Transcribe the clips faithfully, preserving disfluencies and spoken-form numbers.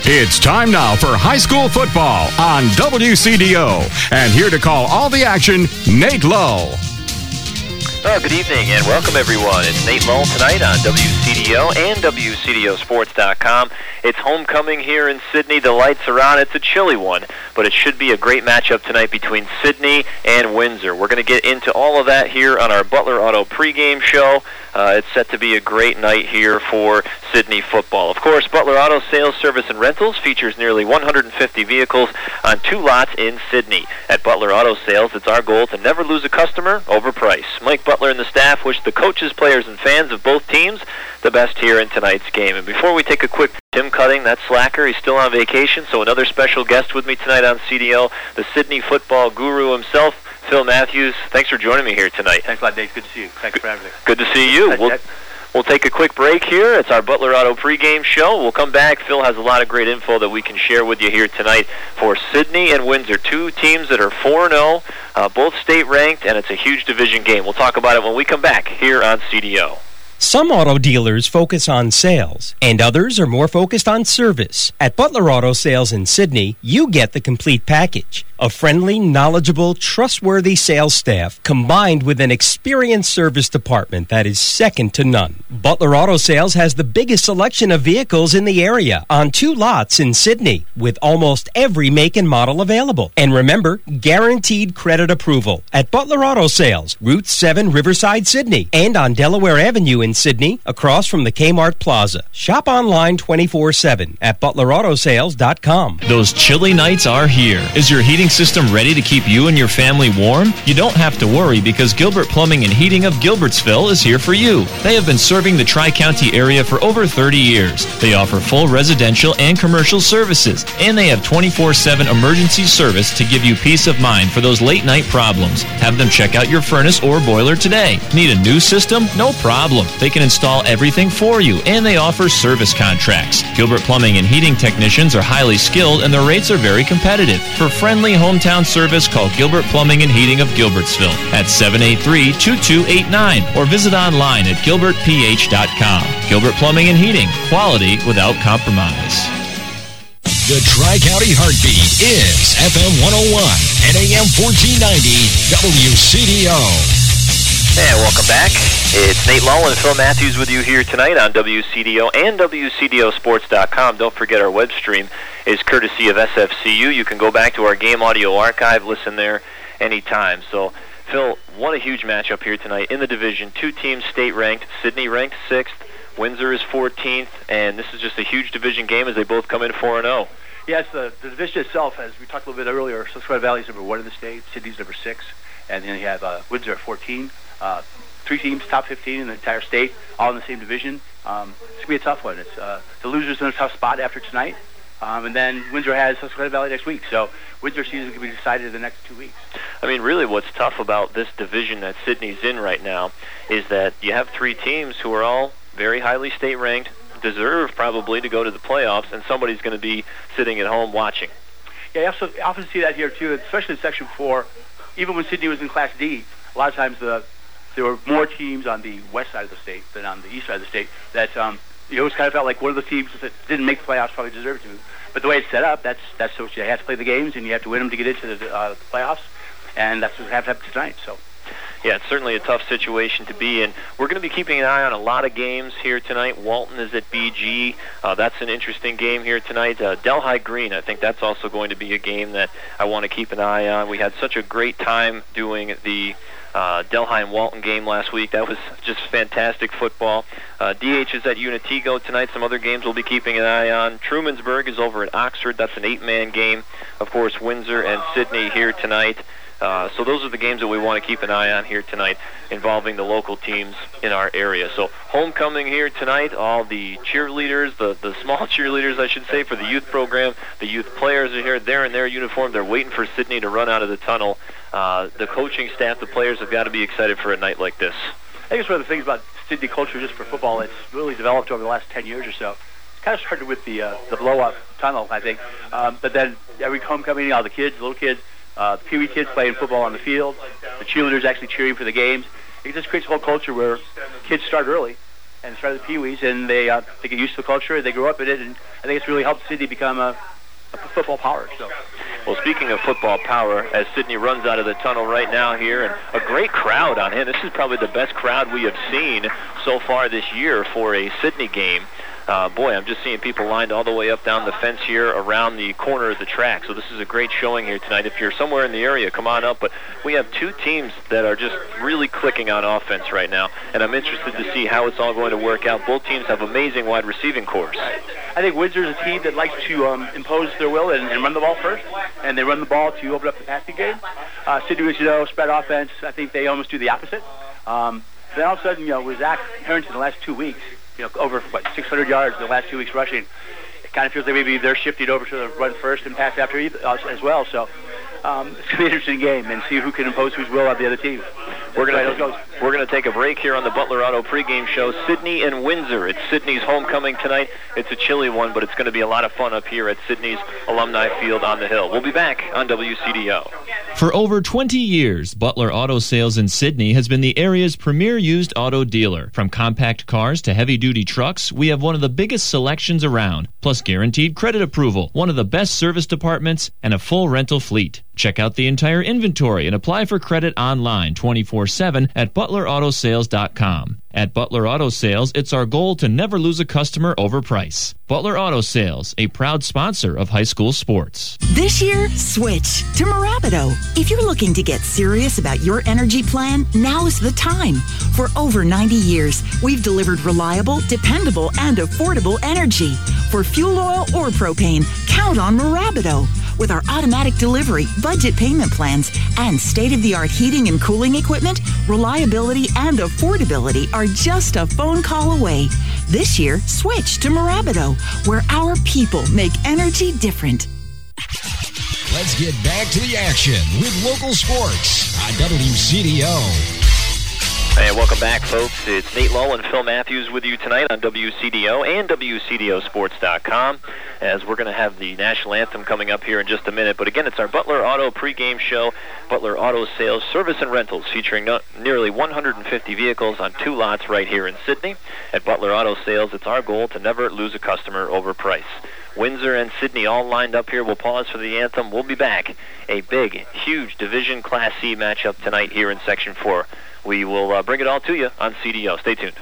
It's time now for high school football on W C D O. And here to call all the action, Nate Lowe. Oh, good evening and welcome everyone. It's Nate Lowe tonight on W C D O and W C D O sports dot com. It's homecoming here in Sidney. The lights are on. It's a chilly one, but it should be a great matchup tonight between Sidney and Windsor. We're going to get into all of that here on our Butler Auto pregame show. Uh, it's set to be a great night here for Sidney football. Of course, Butler Auto Sales, Service, and Rentals features nearly one hundred fifty vehicles on two lots in Sidney. At Butler Auto Sales, it's our goal to never lose a customer over price. Mike Butler and the staff wish the coaches, players, and fans of both teams the best here in tonight's game. And before we take a quick Tim Cutting, that slacker, he's still on vacation, so another special guest with me tonight on C D O, the Sidney football guru himself, Phil Matthews. Thanks for joining me here tonight. Thanks a lot, Dave. Good to see you. Thanks for having me. Good to see you. We'll, we'll take a quick break here. It's our Butler Auto pregame show. We'll come back. Phil has a lot of great info that we can share with you here tonight for Sidney and Windsor, two teams that are four and oh, uh, both state-ranked, and it's a huge division game. We'll talk about it when we come back here on C D O. Some auto dealers focus on sales, and others are more focused on service. At Butler Auto Sales in Sidney, you get the complete package. A friendly, knowledgeable, trustworthy sales staff combined with an experienced service department that is second to none. Butler Auto Sales has the biggest selection of vehicles in the area on two lots in Sidney with almost every make and model available. And remember, guaranteed credit approval at Butler Auto Sales, Route seven, Riverside, Sidney, and on Delaware Avenue in Sidney, across from the Kmart Plaza. Shop online twenty-four seven at butler auto sales dot com. Those chilly nights are here. Is your heating system ready to keep you and your family warm? You don't have to worry because Gilbert Plumbing and Heating of Gilbertsville is here for you. They have been serving the Tri-County area for over thirty years. They offer full residential and commercial services, and they have twenty-four seven emergency service to give you peace of mind for those late night problems. Have them check out your furnace or boiler today. Need a new system? No problem. They can install everything for you, and they offer service contracts. Gilbert Plumbing and Heating technicians are highly skilled, and their rates are very competitive. For friendly hometown service, call Gilbert Plumbing and Heating of Gilbertsville at seven eight three, two two eight nine or visit online at gilbert p h dot com. Gilbert Plumbing and Heating, quality without compromise. The Tri-County Heartbeat is F M one oh one and A M fourteen ninety W C D O. And welcome back. It's Nate Lowe and Phil Matthews with you here tonight on W C D O and W C D O sports dot com. Don't forget our web stream is courtesy of S F C U. You can go back to our game audio archive, listen there anytime. So, Phil, what a huge matchup here tonight in the division. Two teams state-ranked. Sidney ranked sixth. Windsor is fourteenth. And this is just a huge division game as they both come in four and oh. Yes, the, the division itself, as we talked a little bit earlier, Susquehanna Valley is number one in the state. Sidney's number six. And then you have uh, Windsor at fourteen. Uh, three teams, top fifteen in the entire state, all in the same division. Um, it's going to be a tough one. It's uh, the loser's in a tough spot after tonight. Um, and then Windsor has Susquehanna Valley next week. So Windsor season can be decided in the next two weeks. I mean, really what's tough about this division that Sidney's in right now is that you have three teams who are all very highly state-ranked, deserve probably to go to the playoffs, and somebody's going to be sitting at home watching. Yeah, you also often see that here, too, especially in Section four. Even when Sidney was in Class D, a lot of times the there were more teams on the west side of the state than on the east side of the state that um, you always kind of felt like one of the teams that didn't make the playoffs probably deserved to. But the way it's set up, that's that's what you have to play the games, and you have to win them to get into the, uh, the playoffs, and that's what we have to happen tonight. So. Yeah, it's certainly a tough situation to be in. We're going to be keeping an eye on a lot of games here tonight. Walton is at B G. Uh, that's an interesting game here tonight. Uh, Delhi Green, I think that's also going to be a game that I want to keep an eye on. We had such a great time doing the uh, Delhi and Walton game last week. That was just fantastic football. Uh, D H is at Unitigo tonight. Some other games we'll be keeping an eye on. Trumansburg is over at Oxford. That's an eight-man game. Of course, Windsor and Sidney here tonight. Uh, so those are the games that we want to keep an eye on here tonight involving the local teams in our area. So homecoming here tonight, all the cheerleaders, the, the small cheerleaders, I should say, for the youth program. The youth players are here. They're in their uniform. They're waiting for Sidney to run out of the tunnel. Uh, the coaching staff, the players have got to be excited for a night like this. I think it's one of the things about Sidney culture just for football. It's really developed over the last ten years or so. It kind of started with the uh, the blow-up tunnel, I think. Um, but then every homecoming, all the kids, the little kids, Uh, the Pee Wee kids playing football on the field, the cheerleaders actually cheering for the games. It just creates a whole culture where kids start early, and started the Pee-wees, and they uh, they get used to the culture, they grow up in it, and I think it's really helped Sidney become a, a football power. So. Well, speaking of football power, as Sidney runs out of the tunnel right now here, and a great crowd on him. This is probably the best crowd we have seen so far this year for a Sidney game. Uh, boy, I'm just seeing people lined all the way up down the fence here around the corner of the track. So this is a great showing here tonight. If you're somewhere in the area, come on up. But we have two teams that are just really clicking on offense right now, and I'm interested to see how it's all going to work out. Both teams have amazing wide receiving cores. I think Windsor's a team that likes to um, impose their will and, and run the ball first, and they run the ball to open up the passing game. Uh, Sidney, as you know, spread offense, I think they almost do the opposite. Um, then all of a sudden, you know, with Zach Harrington the last two weeks, you know, over, what, six hundred yards in the last two weeks rushing, it kind of feels like maybe they're shifting over to the run first and pass after uh, as well. So um, it's going to be an interesting game and see who can impose whose will on the other team. We're going to we're going to take a break here on the Butler Auto pregame show. Sidney and Windsor. It's Sidney's homecoming tonight. It's a chilly one, but it's going to be a lot of fun up here at Sidney's Alumni Field on the Hill. We'll be back on W C D O. For over twenty years, Butler Auto Sales in Sidney has been the area's premier used auto dealer. From compact cars to heavy-duty trucks, we have one of the biggest selections around, plus guaranteed credit approval, one of the best service departments, and a full rental fleet. Check out the entire inventory and apply for credit online twenty-four seven at butler auto sales dot com. At Butler Auto Sales, it's our goal to never lose a customer over price. Butler Auto Sales, a proud sponsor of high school sports. This year, switch to Mirabido. If you're looking to get serious about your energy plan, now is the time. For over ninety years, we've delivered reliable, dependable, and affordable energy. For fuel oil or propane, count on Mirabido. With our automatic delivery, budget payment plans, and state-of-the-art heating and cooling equipment, reliability and affordability are just a phone call away. This year, switch to Mirabido, where our people make energy different. Let's get back to the action with local sports on W C D O. Hey, welcome back, folks. It's Nate Lowe and Phil Matthews with you tonight on W C D O and W C D O sports dot com, as we're going to have the national anthem coming up here in just a minute. But again, it's our Butler Auto pregame show, Butler Auto Sales, Service and Rentals, featuring no- nearly one hundred fifty vehicles on two lots right here in Sidney. At Butler Auto Sales, it's our goal to never lose a customer over price. Windsor and Sidney all lined up here. We'll pause for the anthem. We'll be back. A big, huge Division Class C matchup tonight here in Section four. We will uh, bring it all to you on C D O. Stay tuned.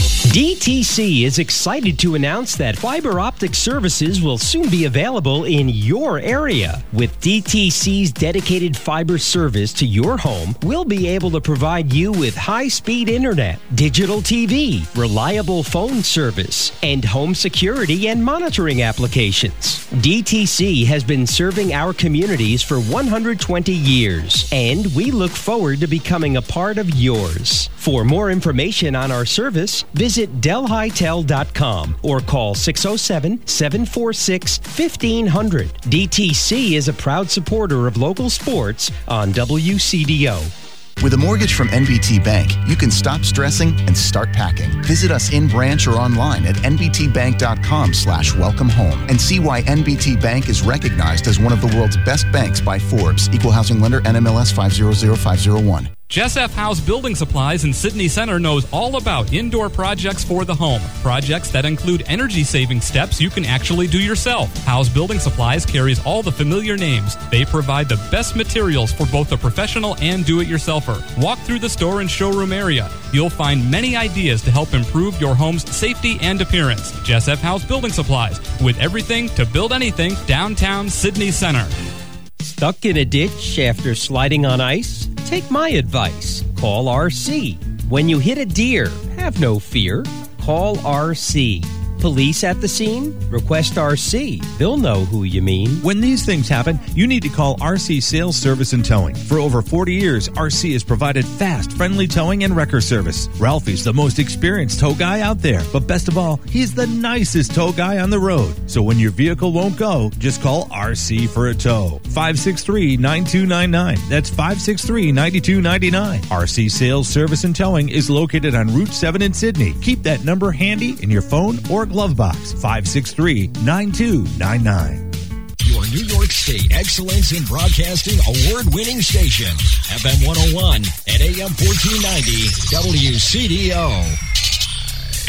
D T C is excited to announce that fiber optic services will soon be available in your area. With D T C's dedicated fiber service to your home, we'll be able to provide you with high-speed internet, digital T V, reliable phone service, and home security and monitoring applications. D T C has been serving our communities for one hundred twenty years, and we look forward to becoming a part of yours. For more information on our service, visit del hitel dot com or call six oh seven, seven four six, fifteen hundred. D T C is a proud supporter of local sports on W C D O. With a mortgage from N B T Bank, you can stop stressing and start packing. Visit us in branch or online at n b t bank dot com slash welcome home and see why N B T Bank is recognized as one of the world's best banks by Forbes. Equal housing lender, N M L S five zero zero five zero one. Jessef House Building Supplies in Sidney Center knows all about indoor projects for the home. Projects that include energy-saving steps you can actually do yourself. House Building Supplies carries all the familiar names. They provide the best materials for both the professional and do-it-yourselfer. Walk through the store and showroom area. You'll find many ideas to help improve your home's safety and appearance. Jessef House Building Supplies, with everything to build anything, downtown Sidney Center. Stuck in a ditch after sliding on ice? Take my advice. Call R C. When you hit a deer, have no fear. Call R C. Police at the scene? Request R C. They'll know who you mean. When these things happen, you need to call R C Sales Service and Towing. For over forty years, R C has provided fast, friendly towing and wrecker service. Ralphie's the most experienced tow guy out there, but best of all, he's the nicest tow guy on the road. So when your vehicle won't go, just call R C for a tow. five six three, nine two nine nine. That's five six three, nine two nine nine. R C Sales Service and Towing is located on Route seven in Sidney. Keep that number handy in your phone or glove box. five six three, nine two nine nine. Your New York State Excellence in Broadcasting award-winning station. F M one oh one and A M fourteen ninety W C D O.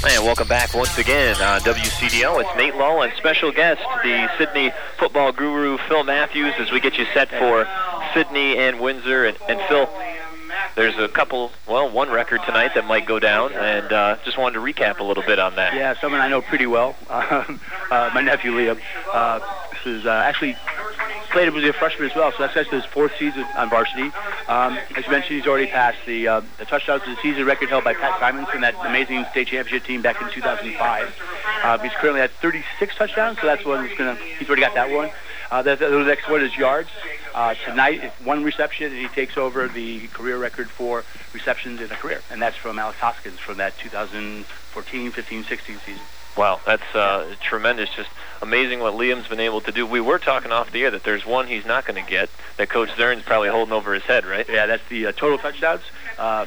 And welcome back once again on W C D O. It's Nate Lull and special guest, the Sydney football guru, Phil Matthews, as we get you set for Sydney and Windsor. And, and Phil, there's a couple, well, one record tonight that might go down, and uh, just wanted to recap a little bit on that. Yeah, someone I know pretty well, uh, uh, my nephew Liam. Uh, this is uh, actually played him as a freshman as well, so that's actually his fourth season on varsity. Um, as you mentioned, he's already passed the, uh, the touchdowns to the season record held by Pat Simons in that amazing state championship team back in two thousand five. Uh, he's currently at thirty-six touchdowns, so that's one he's gonna. He's already got that one. Uh, the, the next one is yards. Uh, tonight, it's one reception, and he takes over the career record for receptions in a career, and that's from Alex Hoskins from that two thousand fourteen, fifteen, sixteen season. Wow, that's uh, tremendous. Just amazing what Liam's been able to do. We were talking off the air that there's one he's not going to get that Coach Zern's probably holding over his head, right? Yeah, that's the uh, total touchdowns. Uh,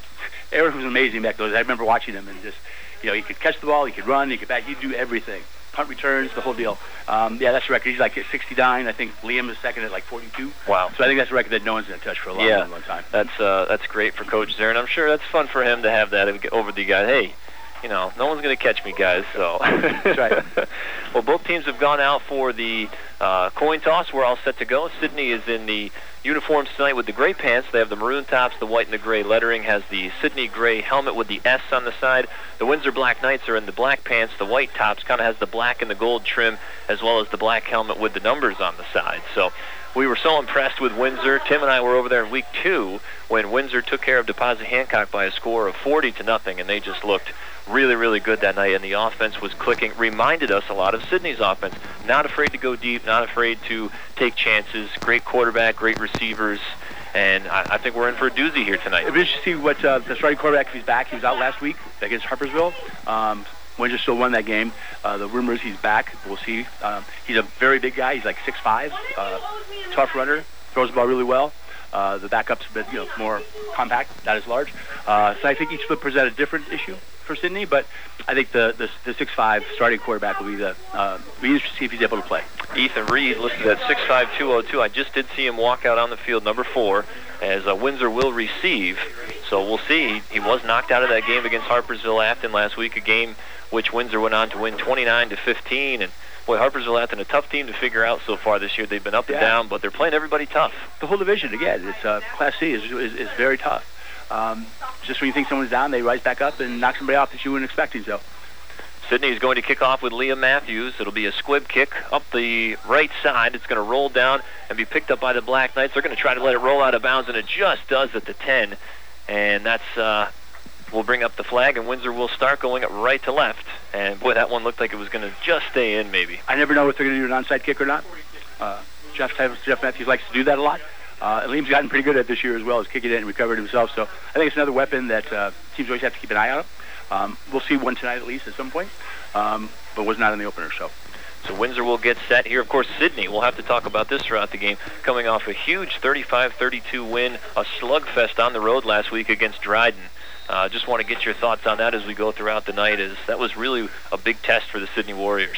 Eric was amazing back then. I remember watching him, and just, you know, he could catch the ball, he could run, he could back, he'd do everything. Punt returns, the whole deal. Um, yeah, that's the record. He's like at sixty-nine. I think Liam is second at like forty-two. Wow. So I think that's a record that no one's going to touch for a long, yeah, long, long time. That's uh, that's great for Coach Zern. I'm sure that's fun for him to have that over the guy. Hey, you know, no one's going to catch me, guys. So that's right. Well, both teams have gone out for the uh, coin toss. We're all set to go. Sydney is in the uniforms tonight with the gray pants. They have the maroon tops, the white and the gray lettering. Has the Sydney gray helmet with the S on the side. The Windsor Black Knights are in the black pants. The white tops kind of has the black and the gold trim, as well as the black helmet with the numbers on the side. So we were so impressed with Windsor. Tim and I were over there in week two when Windsor took care of Deposit Hancock by a score of forty to nothing, and they just looked really, really good that night, and the offense was clicking. Reminded us a lot of Sydney's offense. Not afraid to go deep, not afraid to take chances. Great quarterback, great receivers, and I, I think we're in for a doozy here tonight. It'll be interesting to see what uh, the starting quarterback, if he's back. He was out last week against Harpersville. Um, Windsor still won that game. Uh, the rumor is he's back. We'll see. Um, he's a very big guy. He's like six five, uh, tough runner, throws the ball really well. Uh, the backup's a bit, you know, more compact, not as large. Uh, so I think each would present a different issue for Sydney, but I think the the, the six five starting quarterback will be the uh, be interesting to see if he's able to play. Ethan Reed listed at six five, two oh two. I just did see him walk out on the field, number four, as uh, Windsor will receive. So we'll see. He was knocked out of that game against Harpersville-Afton last week, a game which Windsor went on to win twenty-nine to fifteen. And boy, Harpersville-Afton, a tough team to figure out so far this year. They've been up and yeah. down, but they're playing everybody tough. The whole division, again, it's uh, Class C is, is is very tough. Um, just when you think someone's down, they rise back up and knock somebody off that you weren't expecting. So Sydney is going to kick off with Liam Matthews. It'll be a squib kick up the right side. It's going to roll down and be picked up by the Black Knights. They're going to try to let it roll out of bounds, and it just does at the ten. And that's uh, will bring up the flag, and Windsor will start going up right to left. And boy, that one looked like it was going to just stay in, maybe. I never know if they're going to do an onside kick or not. Uh, Jeff, Jeff Matthews likes to do that a lot. Uh, and Liam's gotten pretty good at it this year as well, as kicking it and recovered himself. So I think it's another weapon that uh, teams always have to keep an eye on. Um, we'll see one tonight at least at some point, um, but was not in the opener. So. So Windsor will get set here. Of course, Sydney, we'll have to talk about this throughout the game, coming off a huge thirty-five thirty-two win, a slugfest on the road last week against Dryden. Uh, just want to get your thoughts on that as we go throughout the night, as that was really a big test for the Sydney Warriors.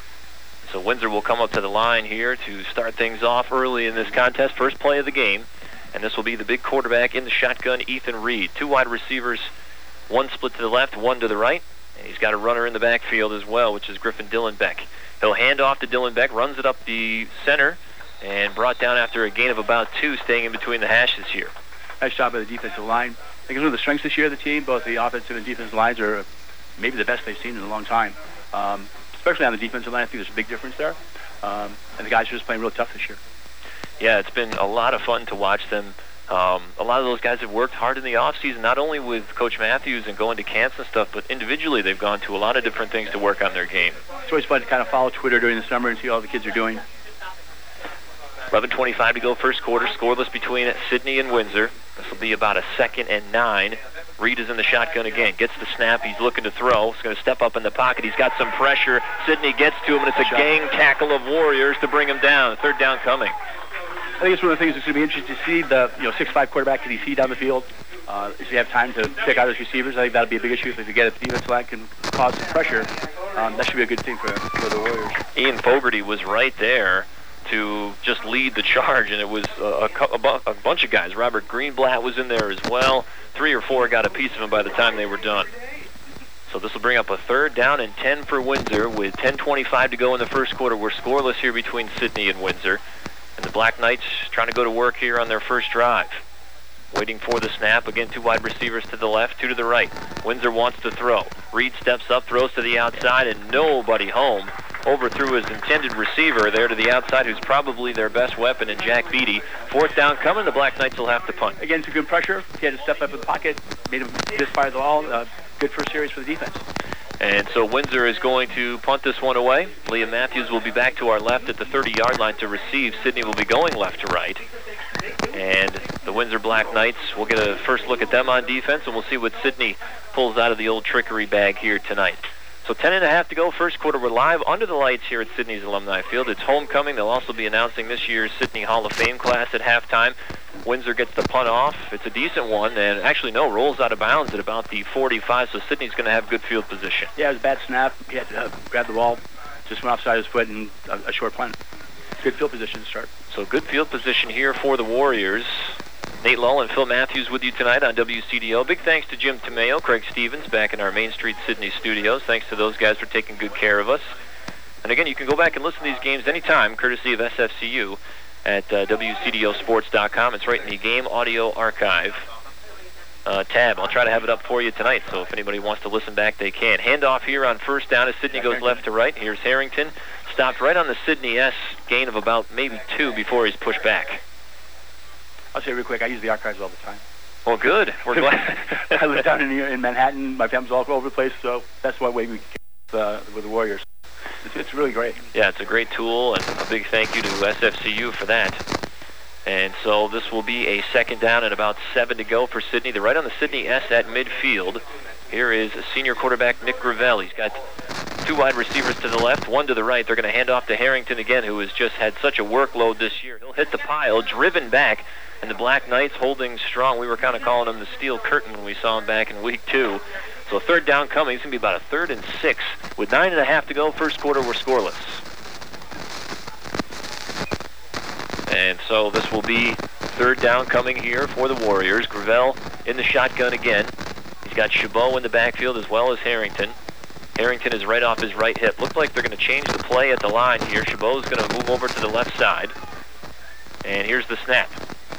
So Windsor will come up to the line here to start things off early in this contest. First play of the game, and this will be the big quarterback in the shotgun, Ethan Reed. Two wide receivers, one split to the left, one to the right. And he's got a runner in the backfield as well, which is Griffin Dillenbeck. He'll hand off to Dillenbeck, runs it up the center, and brought down after a gain of about two, staying in between the hashes here. Nice job by the defensive line. I think it's one of the strengths this year of the team. Both the offensive and defensive lines are maybe the best they've seen in a long time. Um, especially on the defensive line, I think there's a big difference there. Um, and the guys are just playing real tough this year. Yeah, it's been a lot of fun to watch them. Um, a lot of those guys have worked hard in the offseason, not only with Coach Matthews and going to camps and stuff, but individually they've gone to a lot of different things to work on their game. It's always fun to kind of follow Twitter during the summer and see all the kids are doing. eleven twenty-five to go first quarter, scoreless between Sydney and Windsor. This will be about a second and nine. Reed is in the shotgun again, gets the snap, he's looking to throw, he's going to step up in the pocket, he's got some pressure, Sydney gets to him, and it's a gang tackle of Warriors to bring him down. Third down coming. I think it's one of the things that's going to be interesting to see. The you know six five quarterback, can he see down the field? Uh, if you have time to pick out his receivers, I think that'll be a big issue. If you get a defensive line can cause some pressure, um, that should be a good thing for, for the Warriors. Ian Fogarty was right there to just lead the charge, and it was a, a, a bunch of guys. Robert Greenblatt was in there as well. Three or four got a piece of him by the time they were done. So this will bring up a third down and ten for Windsor with ten twenty-five to go in the first quarter. We're scoreless here between Sidney and Windsor. And the Black Knights trying to go to work here on their first drive. Waiting for the snap. Again, two wide receivers to the left, two to the right. Windsor wants to throw. Reed steps up, throws to the outside, and nobody home. Overthrew his intended receiver there to the outside, who's probably their best weapon in Jack Beatty. Fourth down coming. The Black Knights will have to punt. Again, some good pressure. He had to step up in the pocket, made him misfire the ball. Uh, good first series for the defense. And so Windsor is going to punt this one away. Liam Matthews will be back to our left at the thirty-yard line to receive. Sidney will be going left to right. And the Windsor Black Knights, we'll get a first look at them on defense, and we'll see what Sidney pulls out of the old trickery bag here tonight. So ten and a half to go, first quarter. We're live under the lights here at Sidney's Alumni Field. It's homecoming. They'll also be announcing this year's Sidney Hall of Fame class at halftime. Windsor gets the punt off. It's a decent one, and actually, no, rolls out of bounds at about the forty-five, so Sidney's going to have good field position. Yeah, it was a bad snap. He had to uh, grab the ball, just went offside his foot, and a, a short punt. Good field position to start. So good field position here for the Warriors. Nate Lull and Phil Matthews with you tonight on W C D O. Big thanks to Jim Tomeo, Craig Stevens back in our Main Street Sidney studios. Thanks to those guys for taking good care of us. And again, you can go back and listen to these games anytime, courtesy of S F C U at uh, W C D O sports dot com. It's right in the Game Audio Archive uh, tab. I'll try to have it up for you tonight, so if anybody wants to listen back, they can. Handoff here on first down as Sidney goes left to right. Here's Harrington. Stopped right on the Sidney S, gain of about maybe two before he's pushed back. I'll say real quick, I use the archives all the time. Well, good. We're glad. I live down in, in Manhattan. My family's all over the place, so that's one way we can uh, with the Warriors. It's, it's really great. Yeah, it's a great tool, and a big thank you to S F C U for that. And so this will be a second down and about seven to go for Sidney. They're right on the Sidney S at midfield. Here is senior quarterback Nick Gravel. He's got two wide receivers to the left, one to the right. They're going to hand off to Harrington again, who has just had such a workload this year. He'll hit the pile, driven back, and the Black Knights holding strong. We were kind of calling him the steel curtain when we saw him back in week two. So third down coming. It's going to be about a third and six. With nine and a half to go, first quarter, we're scoreless. And so this will be third down coming here for the Warriors. Gravel in the shotgun again. He's got Chabot in the backfield as well as Harrington. Harrington is right off his right hip. Looks like they're going to change the play at the line here. Chabot's going to move over to the left side. And here's the snap.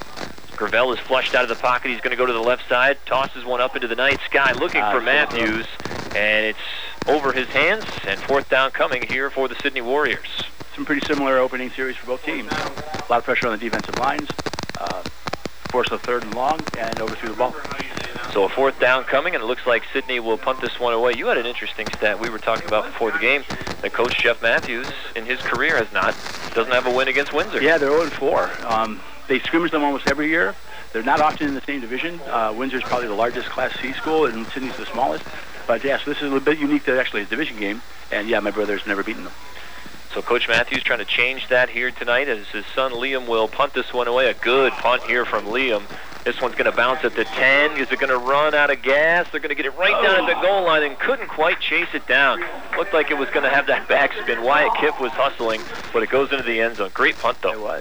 Gravel is flushed out of the pocket. He's going to go to the left side, tosses one up into the night sky, looking for Matthews, and it's over his hands, and fourth down coming here for the Sidney Warriors. Some pretty similar opening series for both teams. A lot of pressure on the defensive lines, uh, force a third and long, and overthrew the ball. So a fourth down coming, and it looks like Sidney will punt this one away. You had an interesting stat we were talking about before the game, that Coach Jeff Matthews, in his career, has not, doesn't have a win against Windsor. Yeah, they're oh and four. Um, They scrimmage them almost every year. They're not often in the same division. Uh, Windsor's probably the largest Class C school, and Sidney's the smallest. But, yeah, so this is a little bit unique to actually a division game. And, yeah, my brother's never beaten them. So Coach Matthews trying to change that here tonight as his son Liam will punt this one away. A good punt here from Liam. This one's going to bounce at the ten. Is it going to run out of gas? They're going to get it right down at the goal line and couldn't quite chase it down. Looked like it was going to have that backspin. Wyatt Kipp was hustling, but it goes into the end zone. Great punt, though. It was.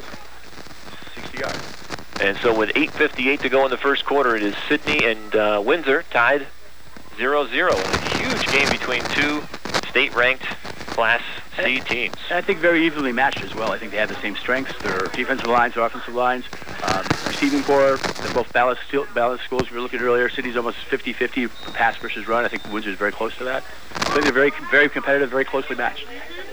sixty yards. And so with eight fifty-eight to go in the first quarter, it is Sidney and uh, Windsor tied zero zero. A huge game between two state-ranked Class C teams. And I think very evenly matched as well. I think they have the same strengths. Their defensive lines, their offensive lines, um, receiving core. They're both balanced, balanced schools. We were looking earlier. Sidney's almost fifty fifty pass versus run. I think Windsor's very close to that. I think they're very, very competitive, very closely matched.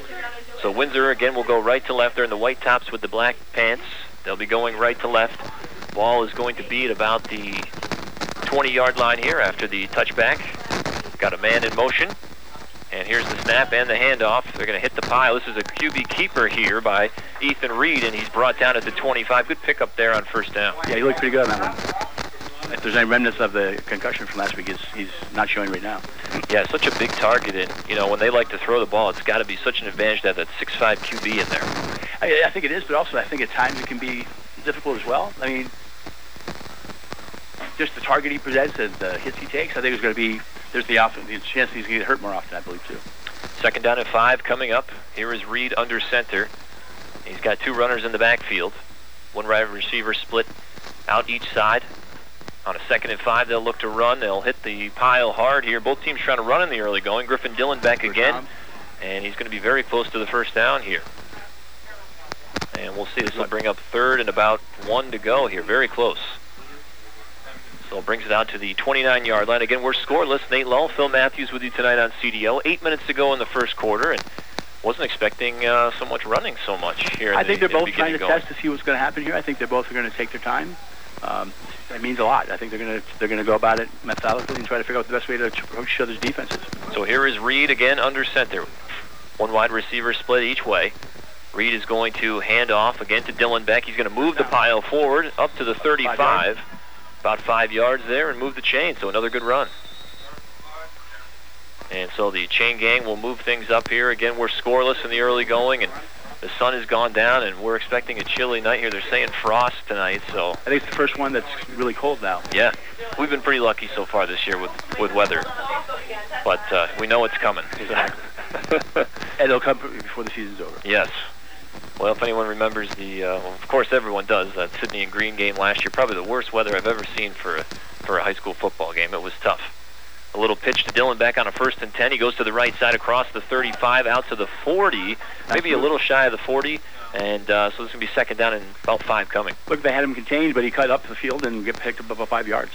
So Windsor, again, will go right to left. They're in the white tops with the black pants. They'll be going right to left. Ball is going to be at about the twenty-yard line here after the touchback. Got a man in motion. And here's the snap and the handoff. They're going to hit the pile. This is a Q B keeper here by Ethan Reed, and he's brought down at the twenty-five. Good pickup there on first down. Yeah, he looked pretty good on that one. If there's any remnants of the concussion from last week, he's, he's not showing right now. Yeah, such a big target, and you know when they like to throw the ball, it's got to be such an advantage to have that six five Q B in there. I, I think it is, but also I think at times it can be difficult as well. I mean, just the target he presents and the hits he takes, I think it's going to be, there's the, often, the chance he's going to get hurt more often, I believe, too. Second down and five coming up. Here is Reed under center. He's got two runners in the backfield. One wide receiver split out each side. On a second and five, they'll look to run. They'll hit the pile hard here. Both teams trying to run in the early going. Griffin Dillon back again, and he's going to be very close to the first down here. And we'll see. This will bring up third and about one to go here. Very close. So it brings it out to the twenty-nine-yard line. Again, we're scoreless. Nate Lull, Phil Matthews with you tonight on C D O. Eight minutes to go in the first quarter, and wasn't expecting uh, so much running so much here. In I the, think they're in the both trying to going. test to see what's going to happen here. I think they're both going to take their time. Um, that means a lot. I think they're going to they're going to go about it methodically and try to figure out the best way to approach each other's defenses. So here is Reed again under center. One wide receiver split each way. Reed is going to hand off again to Dylan Beck. He's going to move the pile forward up to the thirty-five. About five yards there and move the chain. So another good run. And so the chain gang will move things up here. Again, we're scoreless in the early going, and the sun has gone down, and we're expecting a chilly night here. They're saying frost tonight, so... I think it's the first one that's really cold now. Yeah. We've been pretty lucky so far this year with, with weather. But uh, we know it's coming. Exactly. And it'll come before the season's over. Yes. Well, if anyone remembers the... Uh, well, of course, everyone does. That Sydney and Green game last year. Probably the worst weather I've ever seen for a, for a high school football game. It was tough. A little pitch to Dylan back on a first and ten. He goes to the right side across the thirty-five out to the forty, maybe a little shy of the forty, and uh, so this is going to be second down and about five coming. Look, they had him contained, but he cut up the field and get picked up about five yards.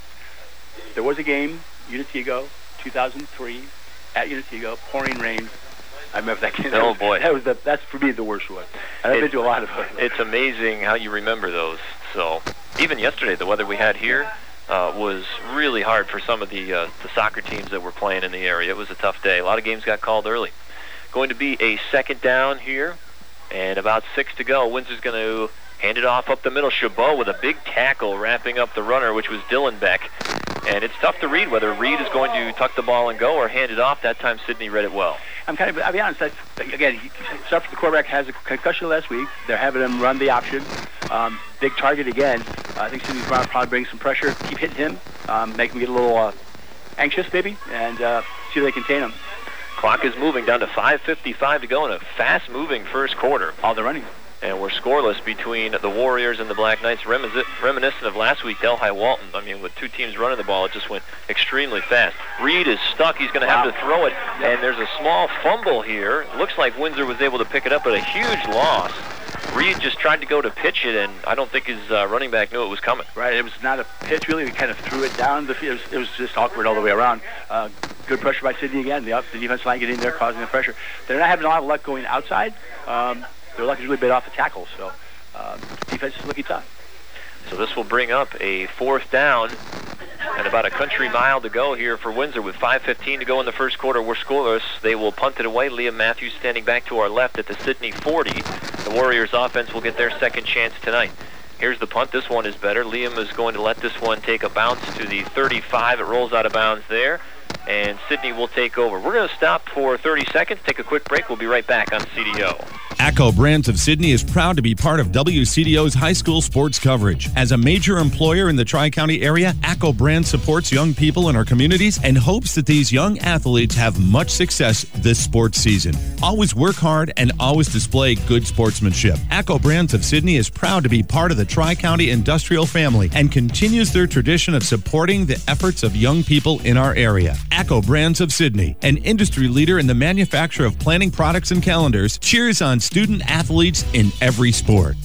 There was a game, Unitigo, two thousand three, at Unitigo, pouring rain. I remember that game. Oh, boy. That was the, that's, for me, the worst one. And I've it, been to a lot of them. It's amazing how you remember those. So even yesterday, the weather we had here, Uh, was really hard for some of the uh, the soccer teams that were playing in the area. It was a tough day. A lot of games got called early. Going to be a second down here, and about six to go. Windsor's going to hand it off up the middle. Chabot with a big tackle wrapping up the runner, which was Dylan Beck. And it's tough to read whether Reed is going to tuck the ball and go or hand it off. That time, Sydney read it well. I'm kind of, I'll be honest, that's, again, he, stuff the quarterback has a concussion last week. They're having him run the option. Um, big target again. Uh, I think Sydney's going to probably bring some pressure, keep hitting him, um, make him get a little uh, anxious maybe, and uh, see if they contain him. Clock is moving down to five fifty-five to go in a fast-moving first quarter. All the running. And we're scoreless between the Warriors and the Black Knights, reminis- reminiscent of last week, Delhi Walton. I mean, with two teams running the ball, it just went extremely fast. Reed is stuck. He's going to have wow. to throw it, and there's a small fumble here. It looks like Windsor was able to pick it up, but a huge loss. Reed just tried to go to pitch it, and I don't think his uh, running back knew it was coming. Right, it was not a pitch, really. We kind of threw it down the field. It was, it was just awkward all the way around. Uh, good pressure by Sydney again. The, up, the defense line getting in there, causing the pressure. They're not having a lot of luck going outside. Um, their luck is really bit off the tackles, so um, defense is looking tough. So this will bring up a fourth down and about a country mile to go here for Windsor with five fifteen to go in the first quarter. We're scoreless. They will punt it away. Liam Matthews standing back to our left at the Sydney forty. The Warriors offense will get their second chance tonight. Here's the punt. This one is better. Liam is going to let this one take a bounce to the thirty-five. It rolls out of bounds there, and Sydney will take over. We're going to stop for thirty seconds, take a quick break. We'll be right back on C D O. ACCO Brands of Sydney is proud to be part of W C D O's high school sports coverage. As a major employer in the Tri-County area, ACCO Brands supports young people in our communities and hopes that these young athletes have much success this sports season. Always work hard and always display good sportsmanship. ACCO Brands of Sydney is proud to be part of the Tri-County industrial family and continues their tradition of supporting the efforts of young people in our area. ACCO Brands of Sydney, an industry leader in the manufacture of planning products and calendars, cheers on student athletes in every sport.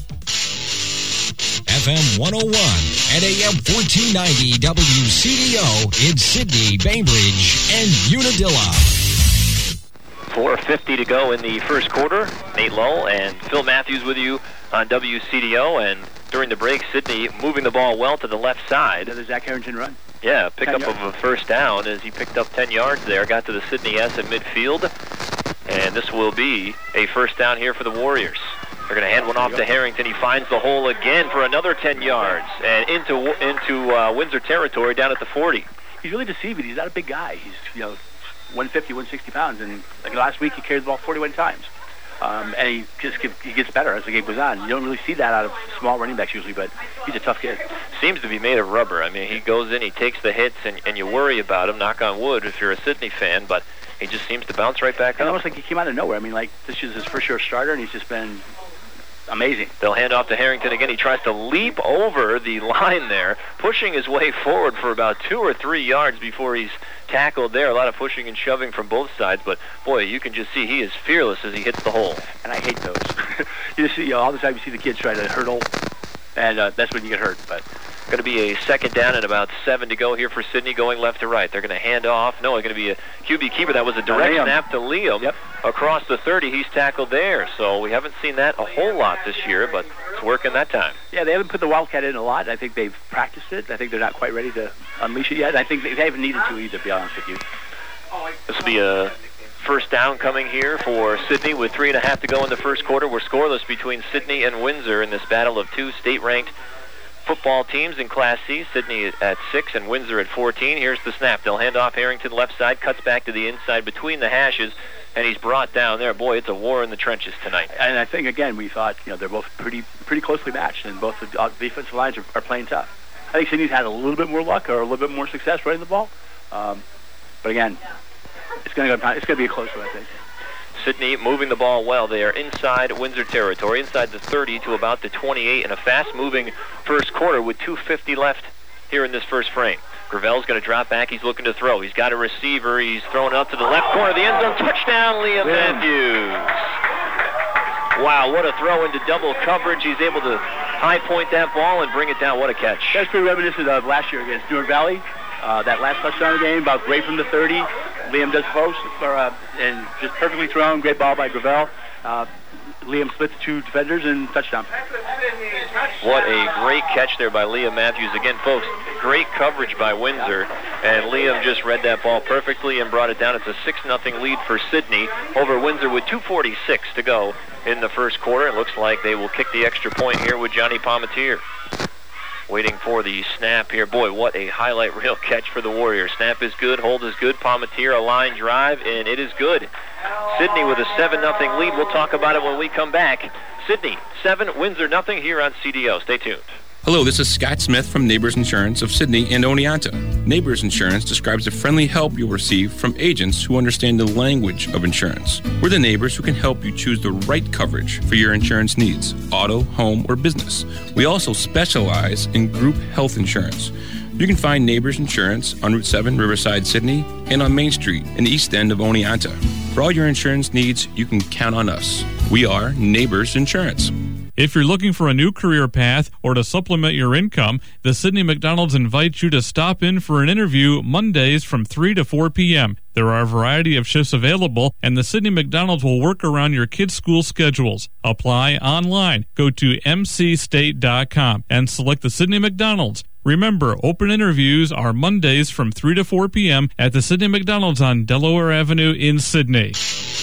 F M one oh one and A M fourteen ninety W C D O in Sydney, Bainbridge, and Unadilla. four fifty to go in the first quarter. Nate Lull and Phil Matthews with you on W C D O, and during the break, Sydney moving the ball well to the left side. Another Zach Harrington run. Yeah, pickup of a first down as he picked up ten yards there, got to the Sydney S at midfield, and this will be a first down here for the Warriors. They're going to hand one off to Harrington. He finds the hole again for another ten yards and into into uh, Windsor territory down at the forty. He's really deceiving. He's not a big guy. He's, you know, one fifty, one sixty pounds, and like last week he carried the ball forty-one times. Um, and he just he gets better as the game goes on. You don't really see that out of small running backs usually, but he's a tough kid. Seems to be made of rubber. I mean, he goes in, he takes the hits, and, and you worry about him, knock on wood, if you're a Sydney fan, but he just seems to bounce right back and up. Almost like he came out of nowhere. I mean, like, this is his first year starter, and he's just been amazing. They'll hand off to Harrington again. He tries to leap over the line there, pushing his way forward for about two or three yards before he's tackled there. A lot of pushing and shoving from both sides, but boy, you can just see he is fearless as he hits the hole. And I hate those. you just see, you know, all the time you see the kids try to hurdle, and uh, that's when you get hurt. But going to be a second down and about seven to go here for Sidney, going left to right. They're going to hand off. No, it's going to be a Q B keeper. That was a direct Liam. snap to Liam. Yep. Across the thirty. He's tackled there. So we haven't seen that a whole lot this year, but it's working that time. Yeah, they haven't put the Wildcat in a lot. I think they've practiced it. I think they're not quite ready to unleash it yet. I think they haven't needed to either, to be honest with you. This will be a first down coming here for Sidney with three and a half to go in the first quarter. We're scoreless between Sidney and Windsor in this battle of two state-ranked football teams in Class C. Sidney at six and Windsor at fourteen. Here's the snap. They'll hand off Harrington left side, cuts back to the inside between the hashes, and he's brought down there. Boy, it's a war in the trenches tonight. And I think, again, we thought, you know, they're both pretty pretty closely matched, and both the uh, defensive lines are, are playing tough. I think Sidney's had a little bit more luck or a little bit more success running the ball. Um, but again, it's going to go. It's going to be a close one, I think. Sidney moving the ball well. They are inside Windsor territory, inside the thirty to about the twenty-eight, in a fast-moving first quarter with two fifty left here in this first frame. Gravel's going to drop back. He's looking to throw. He's got a receiver. He's throwing out to the left corner of the end zone. Touchdown, Liam Matthews. Wow, what a throw into double coverage. He's able to high point that ball and bring it down. What a catch. That's pretty reminiscent of last year against Newark Valley. Uh, that last touchdown of the game, about great from the thirty. Liam does post, for, uh, and just perfectly thrown. Great ball by Gravel. Uh, Liam splits two defenders and touchdown. What a great catch there by Liam Matthews. Again, folks, great coverage by Windsor, and Liam just read that ball perfectly and brought it down. It's a six nothing lead for Sidney over Windsor with two forty-six to go in the first quarter. It looks like they will kick the extra point here with Johnny Palmatier. Waiting for the snap here. Boy, what a highlight reel catch for the Warriors. Snap is good, hold is good. Palmatier, a line drive, and it is good. Sidney with a seven nothing lead. We'll talk about it when we come back. Sidney, seven, Windsor nothing here on C D O. Stay tuned. Hello, this is Scott Smith from Neighbors Insurance of Sidney and Oneonta. Neighbors Insurance describes the friendly help you'll receive from agents who understand the language of insurance. We're the neighbors who can help you choose the right coverage for your insurance needs, auto, home, or business. We also specialize in group health insurance. You can find Neighbors Insurance on Route seven, Riverside, Sidney, and on Main Street in the east end of Oneonta. For all your insurance needs, you can count on us. We are Neighbors Insurance. If you're looking for a new career path or to supplement your income, the Sidney McDonald's invites you to stop in for an interview Mondays from three to four p.m. There are a variety of shifts available, and the Sidney McDonald's will work around your kids' school schedules. Apply online. Go to m c state dot com and select the Sidney McDonald's. Remember, open interviews are Mondays from three to four p.m. at the Sidney McDonald's on Delaware Avenue in Sidney.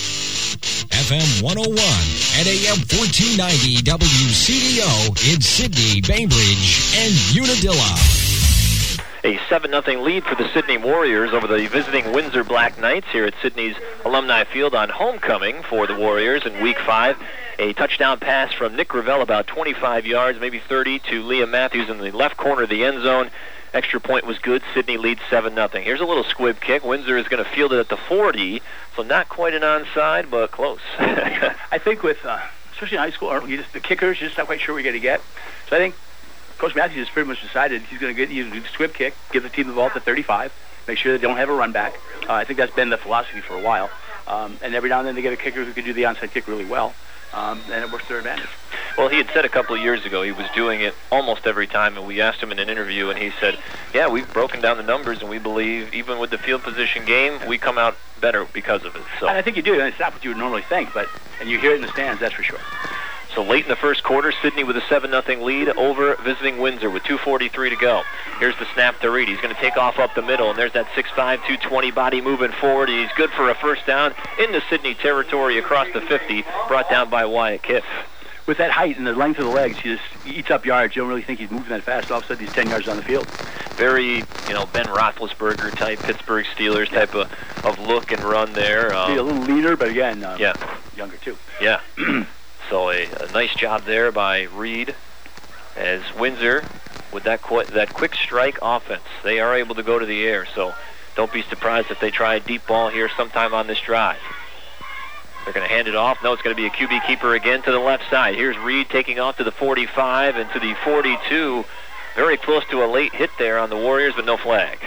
F M one oh one and A M fourteen ninety W C D O in Sidney, Bainbridge, and Unadilla. A seven nothing lead for the Sidney Warriors over the visiting Windsor Black Knights here at Sidney's Alumni Field on homecoming for the Warriors in Week five. A touchdown pass from Nick Gravel about twenty-five yards, maybe thirty, to Liam Matthews in the left corner of the end zone. Extra point was good. Sidney leads seven nothing. Here's a little squib kick. Windsor is going to field it at the forty, so not quite an onside, but close. I think with, uh, especially in high school, you just, the kickers, you're just not quite sure what you're going to get. So I think Coach Matthews has pretty much decided he's going to get you a squib kick, give the team the ball at the thirty-five, make sure they don't have a run back. Uh, I think that's been the philosophy for a while. Um, and every now and then they get a kicker who can do the onside kick really well. Um, and it works to their advantage. Well, he had said a couple of years ago he was doing it almost every time, and we asked him in an interview, and he said, yeah, we've broken down the numbers, and we believe even with the field position game, we come out better because of it. So, and I think you do, and it's not what you would normally think, but and you hear it in the stands, that's for sure. So late in the first quarter, Sidney with a seven nothing lead over visiting Windsor with two forty-three to go. Here's the snap to Reed. He's going to take off up the middle, and there's that six five, two twenty body moving forward. He's good for a first down into Sidney territory across the fifty, brought down by Wyatt Kiff. With that height and the length of the legs, he just eats up yards. You don't really think he's moving that fast. All of a sudden, he's ten yards down the field. Very, you know, Ben Roethlisberger type, Pittsburgh Steelers type of, of look and run there. Um, Be a little leaner, but again, um, yeah, younger too. Yeah. So a, a nice job there by Reed as Windsor, with that qu- that quick strike offense, they are able to go to the air. So don't be surprised if they try a deep ball here sometime on this drive. They're going to hand it off. No, it's going to be a Q B keeper again to the left side. Here's Reed taking off to the forty-five and to the forty-two. Very close to a late hit there on the Warriors, but no flag.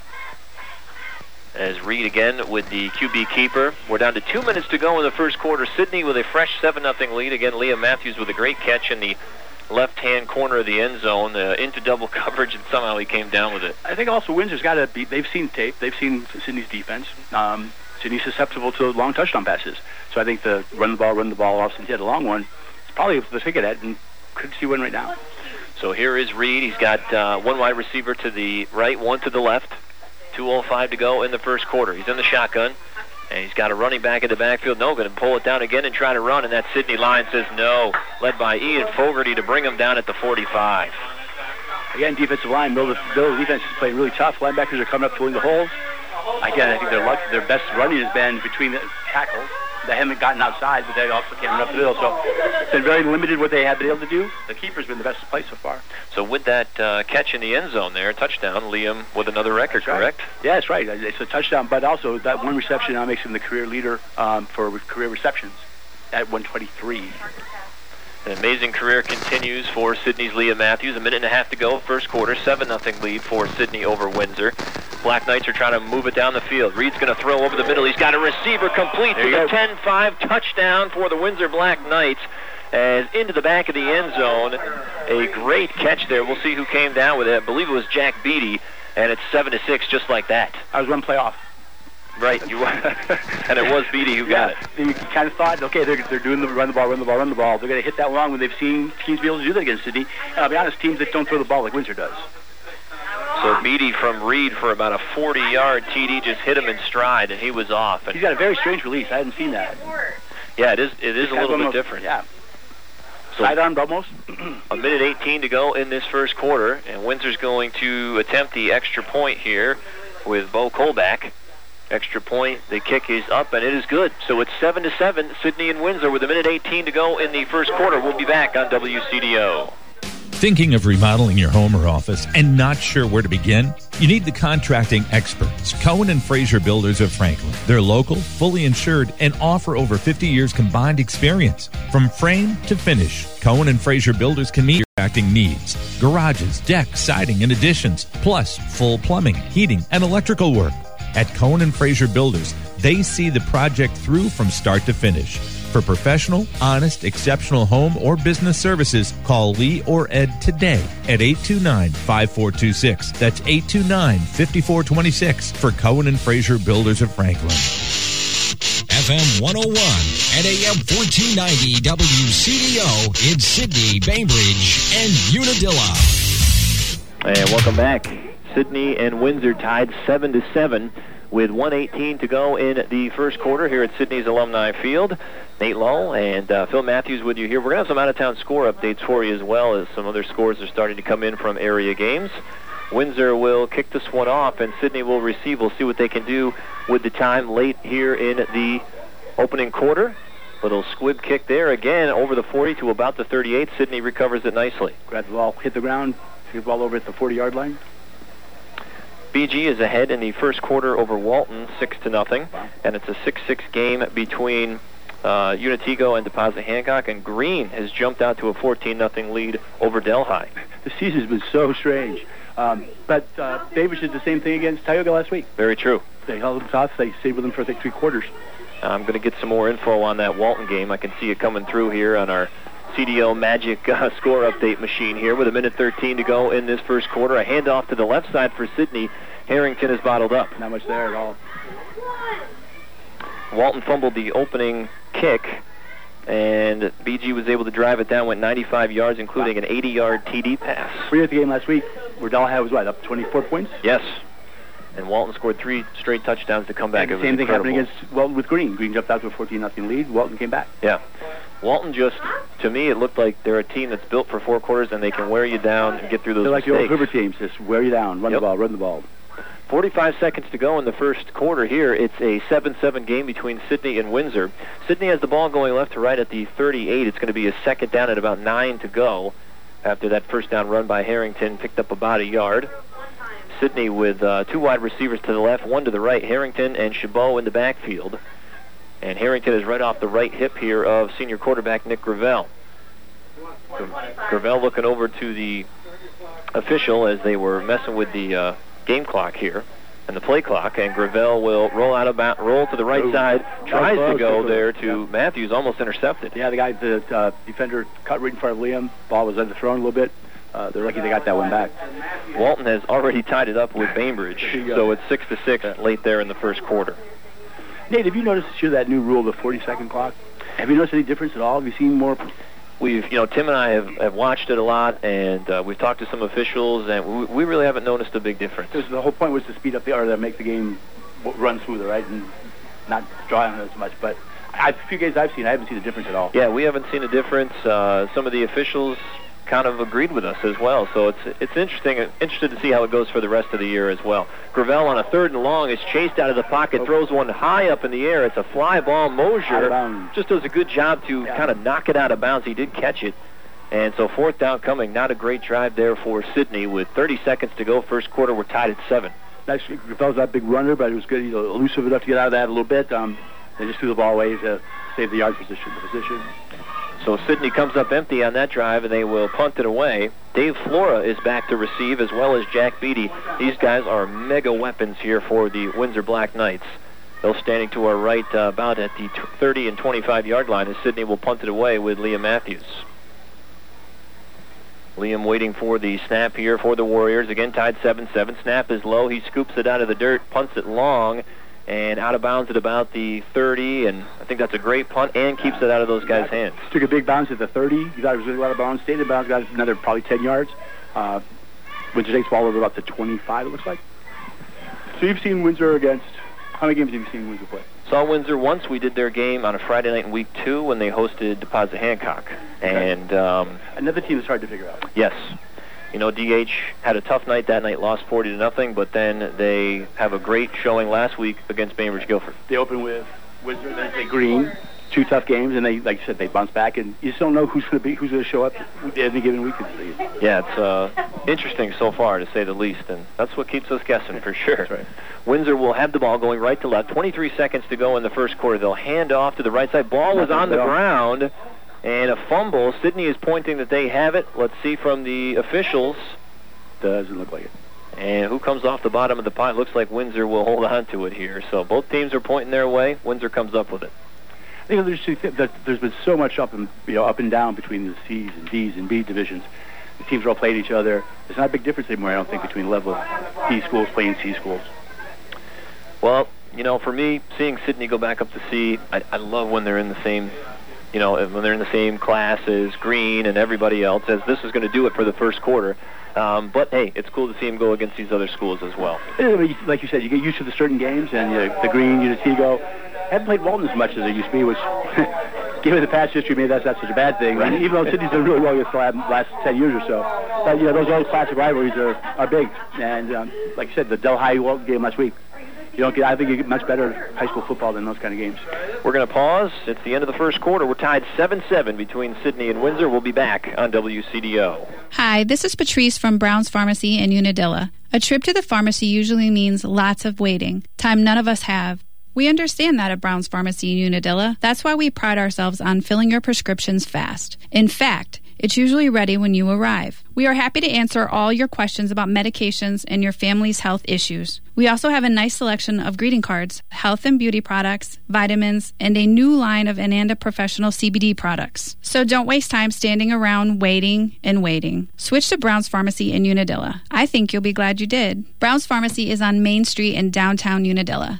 As Reed again with the Q B keeper. We're down to two minutes to go in the first quarter. Sydney with a fresh seven nothing lead. Again, Liam Matthews with a great catch in the left-hand corner of the end zone uh, into double coverage, and somehow he came down with it. I think also Windsor's got to be, they've seen tape, they've seen Sydney's defense. Um, Sydney's susceptible to long touchdown passes. So I think the run the ball, run the ball off, since he had a long one, it's probably the ticket at, and could see one right now. So here is Reed. He's got uh, one wide receiver to the right, one to the left. two oh five to go in the first quarter. He's in the shotgun, and he's got a running back in the backfield. No, going to pull it down again and try to run, and that Sydney line says no, led by Ian Fogarty to bring him down at the forty-five. Again, defensive line, Bill, Bill defense is playing really tough. Linebackers are coming up filling the holes. Again, I think their luck, their best running has been between the tackles. They haven't gotten outside, but they also can't run up the middle. So it's been very limited what they have been able to do. The keeper's been the best play so far. So with that uh, catch in the end zone there, touchdown, Liam with another record, that's correct? Right. Yeah, that's right. It's a touchdown, but also that one reception now makes him the career leader um, for career receptions at one twenty-three. An amazing career continues for Sydney's Liam Matthews. A minute and a half to go, first quarter, seven nothing lead for Sydney over Windsor. Black Knights are trying to move it down the field. Reed's going to throw over the middle. He's got a receiver complete for the ten five touchdown for the Windsor Black Knights. As into the back of the end zone, a great catch there. We'll see who came down with it. I believe it was Jack Beatty, and it's seven to six, just like that. I was one play off. Right, you and it was Beatty who got yeah, it. You kind of thought, okay, they're, they're doing the run the ball, run the ball, run the ball. They're going to hit that long when they've seen teams be able to do that against Sydney. And I'll be honest, teams that don't throw the ball like Windsor does. So Beatty from Reed for about a forty-yard T D just hit him in stride, and he was off. And he's got a very strange release. I hadn't seen that. Yeah, it is. It is a little bit different. Yeah. So sidearmed almost. A minute eighteen to go in this first quarter, and Windsor's going to attempt the extra point here with Bo Kolbach. Extra point, the kick is up, and it is good. So it's seven to seven, Sydney and Windsor with a minute eighteen to go in the first quarter. We'll be back on W C D O. Thinking of remodeling your home or office and not sure where to begin? You need the contracting experts, Cohen and Fraser Builders of Franklin. They're local, fully insured, and offer over fifty years combined experience. From frame to finish, Cohen and Fraser Builders can meet your contracting needs. Garages, decks, siding, and additions, plus full plumbing, heating, and electrical work. At Cohen and Fraser Builders, they see the project through from start to finish. For professional, honest, exceptional home or business services, call Lee or Ed today at eight two nine, five four two six. That's eight two nine, five four two six for Cohen and Fraser Builders of Franklin. F M one oh one and A M fourteen ninety W C D O in Sydney, Bainbridge, and Unadilla. And welcome back. Sydney and Windsor tied seven to seven with one eighteen to go in the first quarter here at Sydney's Alumni Field. Nate Lull and uh, Phil Matthews with you here. We're going to have some out-of-town score updates for you as well, as some other scores are starting to come in from area games. Windsor will kick this one off, and Sydney will receive. We'll see what they can do with the time late here in the opening quarter. Little squib kick there again over the forty to about the thirty-eight. Sydney recovers it nicely. Grab the ball, hit the ground, hit the ball over at the forty-yard line. B G is ahead in the first quarter over Walton, six to nothing, and it's a six six game between uh, Unatigo and Deposit Hancock, and Green has jumped out to a fourteen nothing lead over Delhi. The season's been so strange, um, but uh, Bainbridge did the same thing against Tioga last week. Very true. They held them tough. They stayed with them for I think three quarters. I'm going to get some more info on that Walton game. I can see it coming through here on our C D O Magic uh, score update machine here with a minute thirteen to go in this first quarter. A handoff to the left side for Sydney. Harrington is bottled up. Not much there at all. Walton fumbled the opening kick, and B G was able to drive it down, went ninety-five yards, including an eighty-yard T D pass. We were at the game last week where Delhi was, what, up twenty-four points? Yes. And Walton scored three straight touchdowns to come back. And the same thing happened against Walton with Green. Green jumped out to a fourteen nothing lead. Walton came back. Yeah. Walton just, to me, it looked like they're a team that's built for four quarters, and they can wear you down and get through those They're like mistakes. the old Hoover teams, just wear you down, run Yep. the ball, run the ball. forty-five seconds to go in the first quarter here. It's a seven seven game between Sydney and Windsor. Sydney has the ball going left to right at the thirty-eight. It's going to be a second down at about nine to go after that first down run by Harrington picked up about a yard. Sydney with uh, two wide receivers to the left, one to the right, Harrington and Chabot in the backfield. And Harrington is right off the right hip here of senior quarterback Nick Gravel. Gravel looking over to the official as they were messing with the uh, game clock here and the play clock, and Gravel will roll out of ba- roll to the right side, tries to go there to Matthews, almost intercepted. Yeah, the guy, the uh, defender cut right in front of Liam. Ball was underthrown a little bit. Uh, they're lucky they got that one back. Walton has already tied it up with Bainbridge, so it's six to six late there in the first quarter. Nate, have you noticed this year that new rule, the forty-second clock? Have you noticed any difference at all? Have you seen more? We've, you know, Tim and I have, have watched it a lot, and uh, we've talked to some officials, and we, we really haven't noticed a big difference. Because the whole point was to speed up the, or to make the game run smoother, right, and not draw on it as much. But I, a few games I've seen, I haven't seen a difference at all. Yeah, we haven't seen a difference. Uh, some of the officials kind of agreed with us as well, so it's it's interesting. Interested to see how it goes for the rest of the year as well. Gravel on a third and long is chased out of the pocket, oh. throws one high up in the air. It's a fly ball. Mosier just does a good job to yeah. kind of knock it out of bounds. He did catch it, and so fourth down coming. Not a great drive there for Sidney with thirty seconds to go. First quarter, we're tied at seven. Actually, Gravel's not a big runner, but it was good. He's elusive enough to get out of that a little bit. Um, they just threw the ball away to save the yard position. The position. So Sidney comes up empty on that drive, and they will punt it away. Dave Flora is back to receive, as well as Jack Beatty. These guys are mega weapons here for the Windsor Black Knights. They're standing to our right uh, about at the thirty and twenty-five yard line, as Sidney will punt it away with Liam Matthews. Liam waiting for the snap here for the Warriors. Again, tied seven seven. Snap is low. He scoops it out of the dirt, punts it long, and out of bounds at about the thirty, and I think that's a great punt and keeps it out of those guys' hands. Took a big bounce at the thirty. You thought it was really out of bounds. Stayed in bounds, got another probably ten yards. Uh, Windsor takes ball over about to twenty-five, it looks like. So you've seen Windsor against, how many games have you seen Windsor play? Saw Windsor once. We did their game on a Friday night in week two when they hosted Deposit Hancock. Okay. And um, another team that's hard to figure out. Yes. You know, D H had a tough night that night, lost forty to nothing, but then they have a great showing last week against Bainbridge Guilford. They open with Windsor, then they Green, two tough games, and they, like I said, they bounce back, and you just don't know who's going to be, who's going to show up any given week. Yeah, it's uh, interesting so far, to say the least, and that's what keeps us guessing for sure. That's right. Windsor will have the ball going right to left. twenty-three seconds to go in the first quarter. They'll hand off to the right side. Ball is on the ground, and a fumble. Sidney is pointing that they have it. Let's see from the officials. Doesn't look like it. And who comes off the bottom of the pile? Looks like Windsor will hold on to it here. So both teams are pointing their way. Windsor comes up with it. I think there's, two th- there's been so much up and you know up and down between the C's and D's and B divisions. The teams are all playing each other. There's not a big difference anymore, I don't think, between level D schools playing C schools. Well, you know, for me, seeing Sidney go back up to C, I, I love when they're in the same, you know, when they're in the same class as Green and everybody else, as this is going to do it for the first quarter. Um, but, hey, it's cool to see him go against these other schools as well. Like you said, you get used to the certain games, and uh, the Green, Unitigo, haven't played Walton as much as they used to be, which, given the past history, maybe that's not such a bad thing. Right. I mean, even though Sidney's done really well against the last ten years or so. But, you know, those old classic rivalries are, are big. And, um, like I said, the Delhi Walton game last week, you don't get, I think you get much better high school football than those kind of games. We're going to pause. It's the end of the first quarter. We're tied seven seven between Sidney and Windsor. We'll be back on W C D O. Hi, this is Patrice from Brown's Pharmacy in Unadilla. A trip to the pharmacy usually means lots of waiting, time none of us have. We understand that at Brown's Pharmacy in Unadilla. That's why we pride ourselves on filling your prescriptions fast. In fact, it's usually ready when you arrive. We are happy to answer all your questions about medications and your family's health issues. We also have a nice selection of greeting cards, health and beauty products, vitamins, and a new line of Ananda Professional C B D products. So don't waste time standing around waiting and waiting. Switch to Brown's Pharmacy in Unadilla. I think you'll be glad you did. Brown's Pharmacy is on Main Street in downtown Unadilla.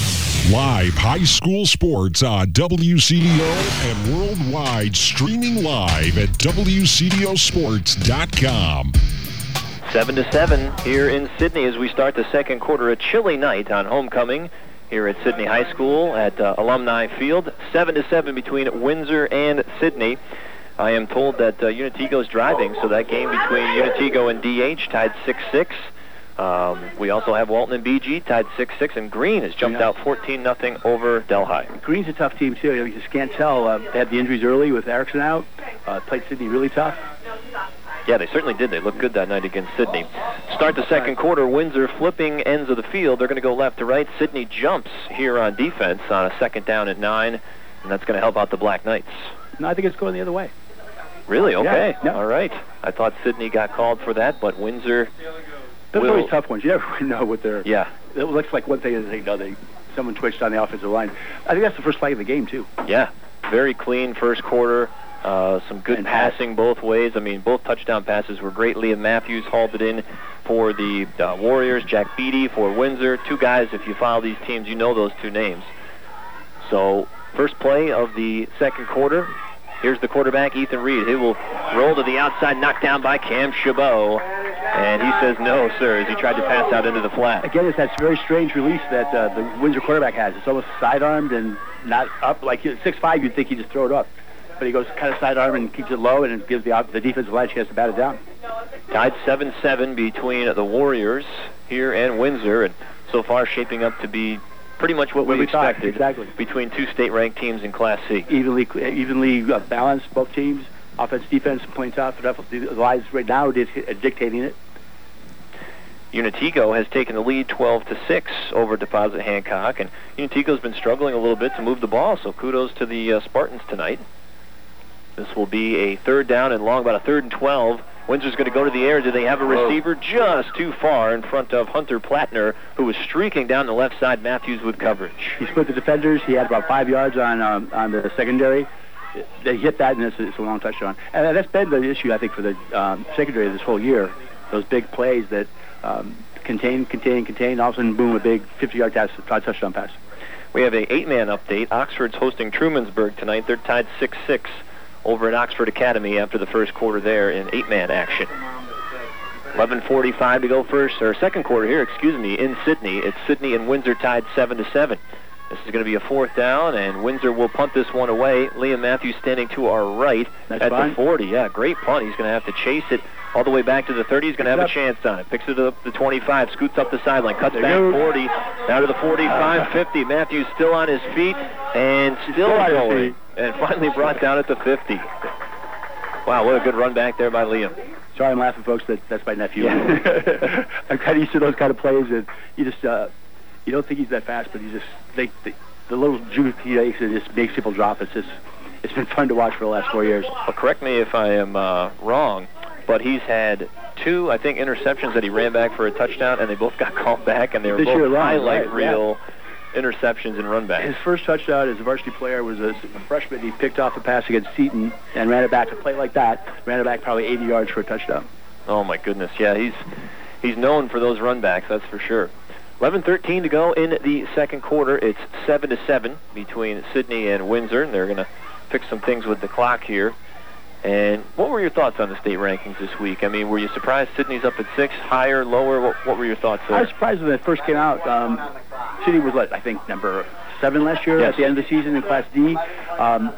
Live high school sports on W C D O and worldwide, streaming live at W C D O sports dot com. Seven to seven here in Sidney as we start the second quarter. A chilly night on homecoming here at Sidney High School at uh, Alumni Field. Seven to seven between Windsor and Sidney. I am told that uh, Unitigo is driving, so that game between Unitigo and D H tied six six. Um, we also have Walton and B G tied six six, and Green has jumped yeah. out fourteen nothing over Delhi. Green's a tough team, too. You just can't tell. Uh, they had the injuries early with Erickson out. Uh, played Sidney really tough. Yeah, they certainly did. They looked good that night against Sidney. start the second quarter, Windsor flipping ends of the field. They're going to go left to right. Sidney jumps here on defense on a second down at nine, and that's going to help out the Black Knights. No, I think it's going the other way. Really? Okay. Yeah, yeah. All right. I thought Sidney got called for that, but Windsor Those will... are always tough ones. You never really know what they're... Yeah. It looks like one thing is they know they someone twitched on the offensive line. I think that's the first play of the game, too. Yeah. Very clean first quarter. Uh, some good and passing both ways. I mean, both touchdown passes were great. Liam Matthews hauled it in for the uh, Warriors. Jack Beatty for Windsor. Two guys, if you follow these teams, you know those two names. So, first play of the second quarter. Here's the quarterback, Ethan Reed. He will roll to the outside, knocked down by Cam Chabot. And he says no, sir, as he tried to pass out into the flat. Again, it's that very strange release that uh, the Windsor quarterback has. It's almost sidearmed and not up. Like six five, you'd think he'd just throw it up. But he goes kind of sidearm and keeps it low, and it gives the, the defensive line a chance to bat it down. Tied seven seven between the Warriors here and Windsor, and so far shaping up to be pretty much what, what we, we expected exactly. between two state-ranked teams in Class C. Evenly, evenly uh, balanced, both teams. Offense, defense, playing tough. The lines right now are dictating it. Unitico has taken the lead twelve to six over Deposit Hancock, and Unitico's been struggling a little bit to move the ball, so kudos to the uh, Spartans tonight. This will be a third down and long, about a third and twelve. Windsor's going to go to the air. Do they have a receiver? Just too far in front of Hunter Plattner, who was streaking down the left side. Matthews with coverage. He split the defenders. He had about five yards on um, on the secondary. They hit that, and it's, it's a long touchdown. And that's been the issue, I think, for the um, secondary this whole year. Those big plays that um, contain, contain, contain, all of a sudden, boom, a big fifty-yard touchdown pass. We have a eight-man update. Oxford's hosting Trumansburg tonight. They're tied six six. Over at Oxford Academy after the first quarter there in eight-man action. eleven forty-five to go first, or second quarter here, excuse me, in Sidney. It's Sidney and Windsor tied seven to seven. This is going to be a fourth down, and Windsor will punt this one away. Liam Matthews standing to our right That's at fine. the forty. Yeah, great punt. He's going to have to chase it all the way back to the thirty. He's going to have a chance on it. Picks it up the twenty-five, scoots up the sideline, cuts back forty, down to the forty-five, fifty. Matthews still on his feet and still going. And finally brought down at the fifty. Wow, what a good run back there by Liam. Sorry, I'm laughing, folks. That that's my nephew. Yeah. I'm kind of used to those kind of plays, and you just uh, you don't think he's that fast, but he just they, they the little juke he makes, it just makes people drop. It's just it's been fun to watch for the last four years. Well, correct me if I am uh, wrong, but he's had two, I think, interceptions that he ran back for a touchdown, and they both got called back, and they were This both year long, highlight right, reel yeah. interceptions and run backs. His first touchdown as a varsity player was a, a freshman. He picked off a pass against Seton and ran it back. A play like that, ran it back probably eighty yards for a touchdown. Oh my goodness, yeah, he's he's known for those run backs, that's for sure. eleven thirteen to go in the second quarter. It's seven to seven between Sidney and Windsor, and they're going to fix some things with the clock here. And what were your thoughts on the state rankings this week? I mean, were you surprised Sidney's up at six, higher, lower? What, what were your thoughts there? I was surprised when it first came out. Um, Sidney was, what, I think, number seven last year yes. at the end of the season in Class D. Um,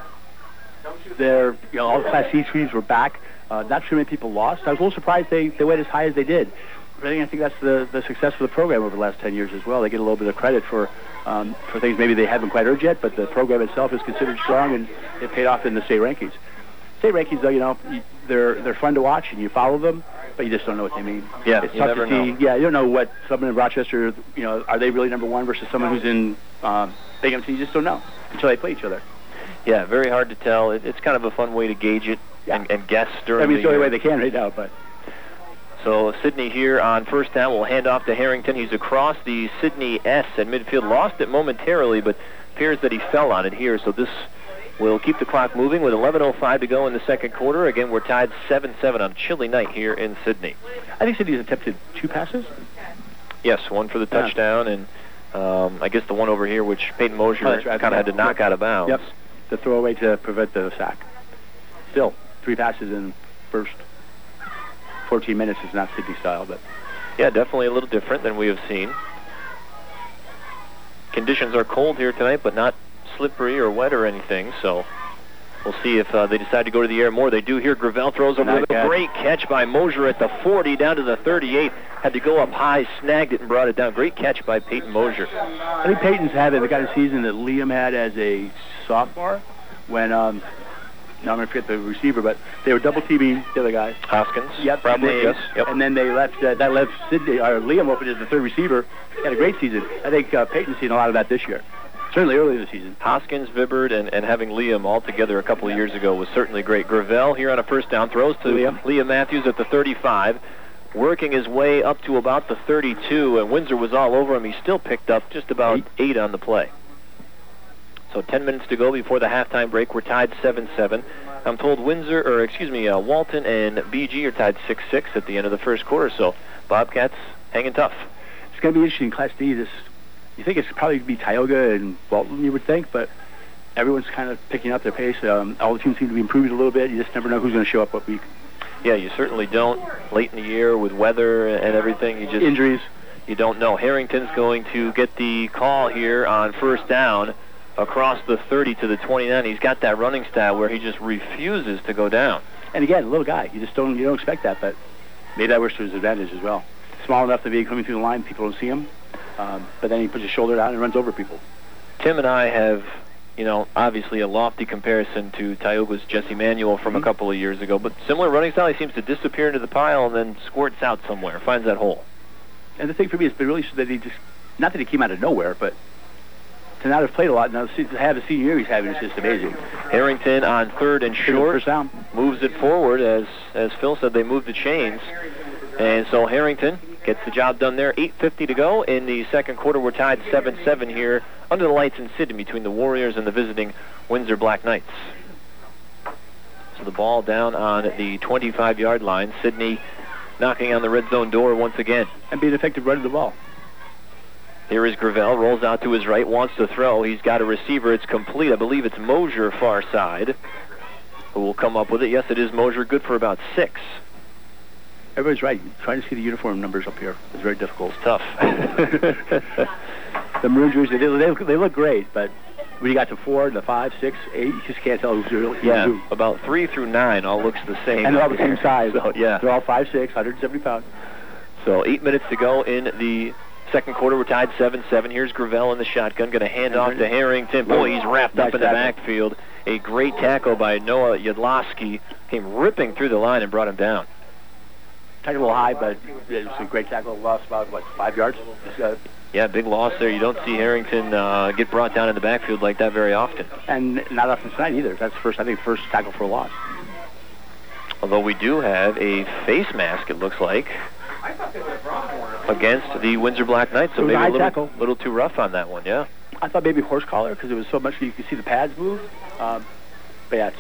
their, you know, all the Class C teams were back. Uh, not too many people lost. I was a little surprised they, they went as high as they did. But I think that's the, the success of the program over the last ten years as well. They get a little bit of credit for um, for things maybe they haven't quite earned yet, but the program itself is considered strong, and it paid off in the state rankings. State rankings, though, you know, they're they're fun to watch, and you follow them, but you just don't know what they mean. Yeah, it's you tough never to see. know. Yeah, you don't know what someone in Rochester, you know, are they really number one versus someone who's in um, Binghamton? You just don't know until they play each other. Yeah, very hard to tell. It, it's kind of a fun way to gauge it yeah. and, and guess during I mean, it's the the only year. way they can right now, but... So Sidney here on first down will hand off to Harrington. He's across the Sidney S at midfield. Lost it momentarily, but appears that he fell on it here. So this will keep the clock moving with eleven oh five to go in the second quarter. Again, we're tied seven seven on a chilly night here in Sidney. I think Sidney's attempted two passes. Yes, one for the Yeah. touchdown, and um, I guess the one over here, which Peyton Mosier Oh, that's right. kind of had to knock Yep. out of bounds. Yep, the throwaway to prevent the sack. Still, three passes in first fourteen minutes is not Sidney style, but... Yeah, definitely a little different than we have seen. Conditions are cold here tonight, but not slippery or wet or anything, so we'll see if uh, they decide to go to the air more. They do here. Gravel throws over Nice the catch. great catch by Mosier at the forty, down to the thirty-eight. Had to go up high, snagged it, and brought it down. Great catch by Peyton Mosier. I think Peyton's had the kind of season that Liam had as a sophomore when um, now I'm going to forget the receiver, but they were double teaming the other guy. Hoskins? Yep. Probably, and they, yes. Yep. And then they left, uh, that left Sidney, or Liam open as the third receiver. He had a great season. I think uh, Peyton's seen a lot of that this year. Certainly early in the season. Hoskins, Vibbert, and, and having Liam all together a couple of years ago was certainly great. Gravel here on a first down, throws to Liam, Liam Matthews at the thirty-five, working his way up to about the thirty-two, and Windsor was all over him. He still picked up just about eight, eight on the play. So ten minutes to go before the halftime break. We're tied seven seven. I'm told Windsor, or excuse me, uh, Walton and B G are tied six six at the end of the first quarter, so Bobcats hanging tough. It's going to be interesting in Class D. This, you think it's probably going to be Tioga and Walton, you would think, but everyone's kind of picking up their pace. Um, all the teams seem to be improving a little bit. You just never know who's going to show up what week. Yeah, you certainly don't. Late in the year with weather and everything, you just injuries. You don't know. Harrington's going to get the call here on first down across the thirty to the twenty-nine. He's got that running style where he just refuses to go down. And again, a little guy. You just don't you don't expect that, but maybe that works to his advantage as well. Small enough to be coming through the line, people don't see him. Um, but then he puts his shoulder down and runs over people. Tim and I have, you know, obviously a lofty comparison to Tioga's Jesse Manuel from mm-hmm. a couple of years ago, but similar running style. He seems to disappear into the pile and then squirts out somewhere, finds that hole. And the thing for me has been really that he just, not that he came out of nowhere, but to not have played a lot, now to have the senior year he's having is just amazing. Harrington on third and short, first down. Moves it forward. As as Phil said, they moved the chains. And so Harrington gets the job done there. eight fifty to go in the second quarter. We're tied seven seven here under the lights in Sydney between the Warriors and the visiting Windsor Black Knights. So the ball down on the twenty-five-yard line. Sydney knocking on the red zone door once again. And being effective running the ball. Here is Gravel, rolls out to his right, wants to throw. He's got a receiver. It's complete. I believe it's Mosier far side who will come up with it. Yes, it is Mosier. Good for about six. Everybody's right. Trying to see the uniform numbers up here is very difficult. It's tough. The maroon jerseys, they, they, they look great, but when you got to four, the five, six, eight, you just can't tell who's really who's Yeah, who. about three through nine all looks the same. And they're all the same size. So, yeah. They're all five, six, one hundred seventy pounds. So eight minutes to go in the second quarter. We're tied seven seven. Here's Gravel in the shotgun. Going to hand off to Harrington. Boy, he's wrapped up in the backfield. A great tackle by Noah Yudlowski. Came ripping through the line and brought him down. Tackle a little high, but it was a great tackle. Lost about, what, five yards? Uh, yeah, big loss there. You don't see Harrington uh, get brought down in the backfield like that very often. And not often tonight either. That's the first, I think, first tackle for a loss. Although we do have a face mask, it looks like, against the Windsor Black Knights. So maybe a little, little too rough on that one, yeah. I thought maybe horse collar because it was so much you could see the pads move. Um, but yeah, it's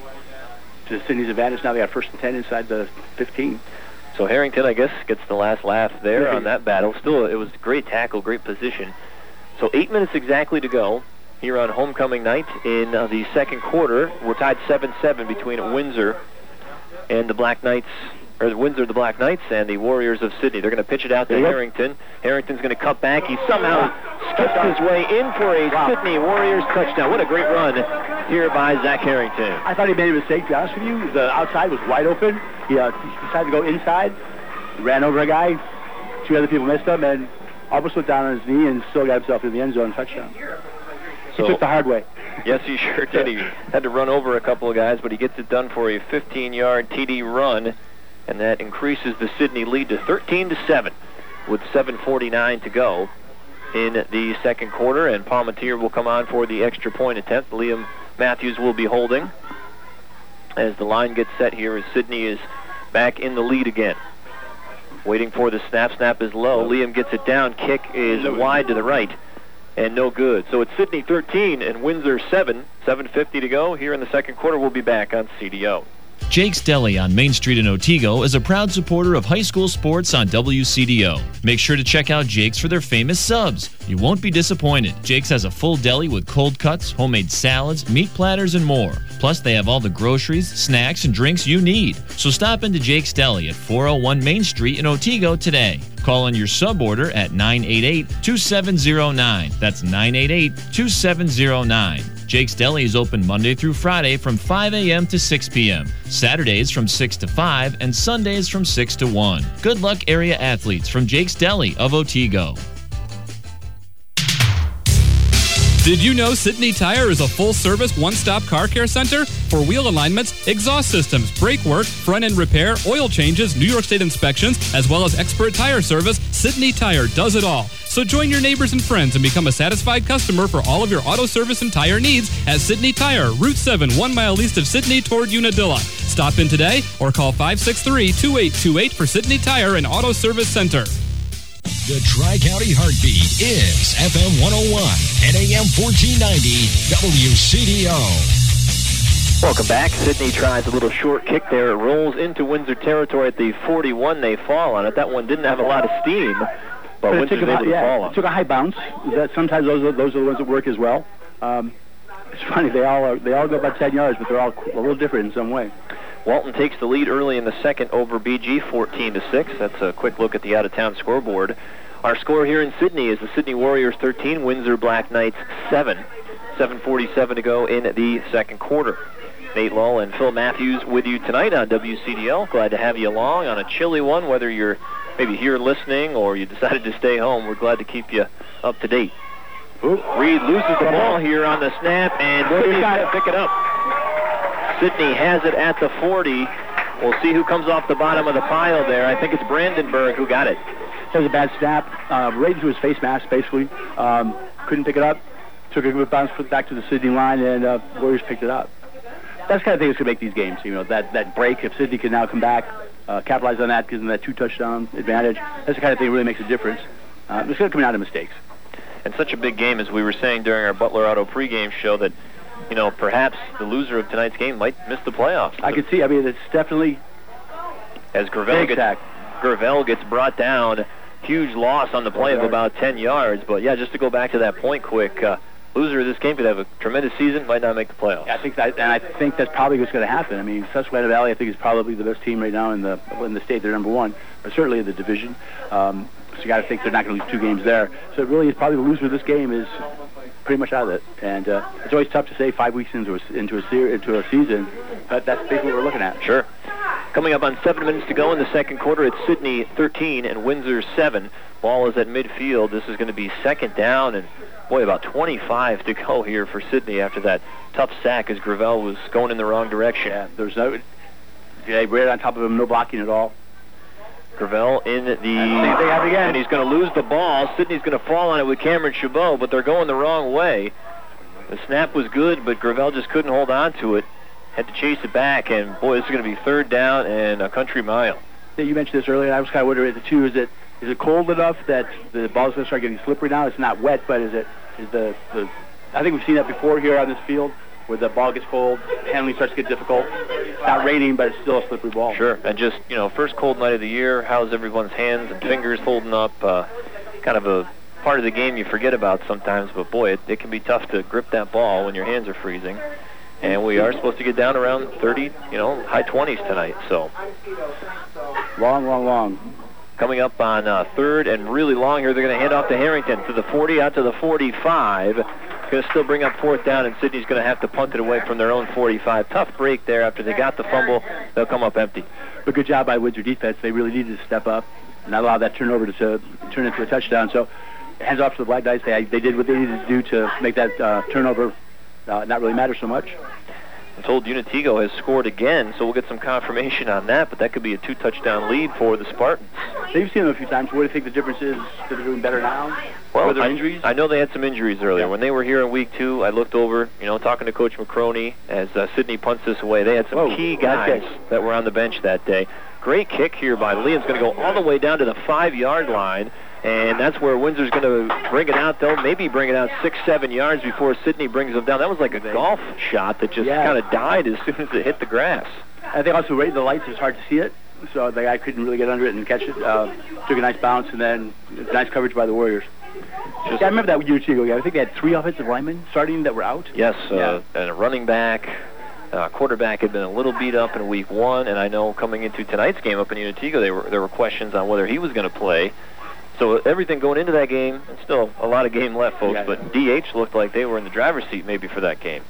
to Sydney's advantage. Now they got first and ten inside the fifteen. So Harrington, I guess, gets the last laugh there on that battle. Still, it was a great tackle, great position. So eight minutes exactly to go here on homecoming night in uh, the second quarter. We're tied seven seven between Windsor and the Black Knights, or the Windsor, the Black Knights, and the Warriors of Sydney. They're going to pitch it out to Harrington. Harrington's going to cut back. He somehow skips his way in for a wow. Sydney Warriors touchdown. What a great run here by Zach Harrington. I thought he made a mistake, to be honest with you. The outside was wide open. He, uh, he decided to go inside. He ran over a guy. Two other people missed him, and almost went down on his knee and still got himself in the end zone touchdown. So, he took the hard way. Yes, he sure did. He had to run over a couple of guys, but he gets it done for a fifteen-yard T D run, and that increases the Sydney lead to thirteen to seven with seven forty-nine to go in the second quarter, and Palmatier will come on for the extra point attempt. Liam Matthews will be holding as the line gets set here as Sydney is back in the lead again. Waiting for the snap. Snap is low. Liam gets it down. Kick is wide to the right and no good. So it's Sydney thirteen and Windsor seven. seven fifty to go here in the second quarter. We'll be back on C D O. Jake's Deli on Main Street in Otsego is a proud supporter of high school sports on W C D O. Make sure to check out Jake's for their famous subs. You won't be disappointed. Jake's has a full deli with cold cuts, homemade salads, meat platters, and more. Plus, they have all the groceries, snacks, and drinks you need. So stop into Jake's Deli at four oh one Main Street in Otsego today. Call in your sub order at nine eight eight, two seven zero nine. That's nine eight eight, two seven zero nine. Jake's Deli is open Monday through Friday from five a.m. to six p.m., Saturdays from six to five, and Sundays from six to one. Good luck, area athletes from Jake's Deli of Otsego. Did you know Sidney Tire is a full-service, one-stop car care center for wheel alignments, exhaust systems, brake work, front-end repair, oil changes, New York State inspections, as well as expert tire service? Sidney Tire does it all. So join your neighbors and friends and become a satisfied customer for all of your auto service and tire needs at Sidney Tire, Route seven, one mile east of Sidney toward Unadilla. Stop in today or call five six three, two eight two eight for Sidney Tire and Auto Service Center. The Tri-County Heartbeat is F M one oh one and A M fourteen ninety W C D O. Welcome back. Sidney tries a little short kick there. It rolls into Windsor territory at the forty-one. They fall on it. That one didn't have a lot of steam, but, but Windsor's able to yeah, fall on it. took a high bounce. That sometimes those are, those are the ones that work as well. Um, it's funny. They all are, they all go about ten yards, but they're all a little different in some way. Walton takes the lead early in the second over B G, fourteen to six. That's a quick look at the out-of-town scoreboard. Our score here in Sidney is the Sidney Warriors thirteen, Windsor Black Knights seven. seven forty-seven to go in the second quarter. Nate Lull and Phil Matthews with you tonight on W C D L. Glad to have you along on a chilly one, whether you're maybe here listening or you decided to stay home. We're glad to keep you up to date. Oop. Reed loses the ball here on the snap, and Sidney's got to pick it up. Sidney has it at the forty. We'll see who comes off the bottom of the pile there. I think it's Brandenburg who got it. That was a bad snap, uh, right into his face mask, basically. Um, couldn't pick it up. Took a good bounce back to the Sidney line, and uh, Warriors picked it up. That's the kind of thing that's going to make these games. You know, that, that break, if Sidney can now come back, uh, capitalize on that, gives them that two-touchdown advantage, that's the kind of thing that really makes a difference. Uh, it's going to come out of mistakes. And such a big game, as we were saying during our Butler Auto pregame show, that, you know, perhaps the loser of tonight's game might miss the playoffs. I can see. I mean, it's definitely as Gravel gets, Gravel gets brought down. Huge loss on the play of about ten yards. But, yeah, just to go back to that point quick, uh, loser of this game could have a tremendous season, might not make the playoffs. Yeah, I think that, and I think that's probably what's going to happen. I mean, Susquehanna Valley, I think, is probably the best team right now in the in the state. They're number one, or certainly in the division. Um, so you got to think they're not going to lose two games there. So it really is probably the loser of this game is pretty much out of it. And uh, it's always tough to say five weeks into a, into a ser- into a season, but that's basically what we're looking at. Sure. Coming up on seven minutes to go in the second quarter, it's Sidney thirteen and Windsor seven. Ball is at midfield. This is going to be second down, and boy, about twenty-five to go here for Sidney after that tough sack as Gravel was going in the wrong direction. Yeah, there's no, yeah, right on top of him, no blocking at all. Gravel in the, and, and he's going to lose the ball. Sidney's going to fall on it with Cameron Chabot, but they're going the wrong way. The snap was good, but Gravel just couldn't hold on to it. Had to chase it back, and boy, this is going to be third down and a country mile. Yeah, you mentioned this earlier, and I was kind of wondering, the two, is it is it cold enough that the ball's going to start getting slippery now? It's not wet, but is it is the, the I think we've seen that before here on this field, where the ball gets cold, handling starts to get difficult. It's not raining, but it's still a slippery ball. Sure, and just, you know, first cold night of the year, how's everyone's hands and fingers holding up? Uh, kind of a part of the game you forget about sometimes, but boy, it, it can be tough to grip that ball when your hands are freezing. And we are supposed to get down around thirty, you know, high twenties tonight, so. Long, long, long. Coming up on uh, third and really long here, they're going to hand off to Harrington to the forty, out to the forty-five. Going to still bring up fourth down, and Sidney's going to have to punt it away from their own forty-five. Tough break there after they got the fumble. They'll come up empty. But good job by Windsor defense. They really needed to step up and not allow that turnover to, to turn into a touchdown. So hands off to the Black Knights. They, they did what they needed to do to make that uh, turnover uh, not really matter so much. I'm told Unitigo has scored again, so we'll get some confirmation on that, but that could be a two-touchdown lead for the Spartans. They've seen them a few times. What do you think the difference is? That they're doing better now? Well, there I, injuries? I know they had some injuries earlier. Yeah. When they were here in week two, I looked over, you know, talking to Coach McCroney as uh, Sidney punts this away. They had some Whoa, key guys that were on the bench that day. Great kick here by Liam's going to go all the way down to the five-yard line. And that's where Windsor's going to bring it out. They'll maybe bring it out six, seven yards before Sidney brings them down. That was like a golf shot that just yeah. kind of died as soon as it hit the grass. I think also right in the lights, it's hard to see it. So the guy couldn't really get under it and catch it. Uh, took a nice bounce, and then nice coverage by the Warriors. Just, yeah, I remember that year ago. Yeah, I think they had three offensive linemen starting that were out. Yes, uh, yeah. and a running back. Uh, quarterback had been a little beat up in week one, and I know coming into tonight's game up in Unitigo, they were, there were questions on whether he was going to play. So everything going into that game, and still a lot of game left, folks, yeah. but D H looked like they were in the driver's seat maybe for that game.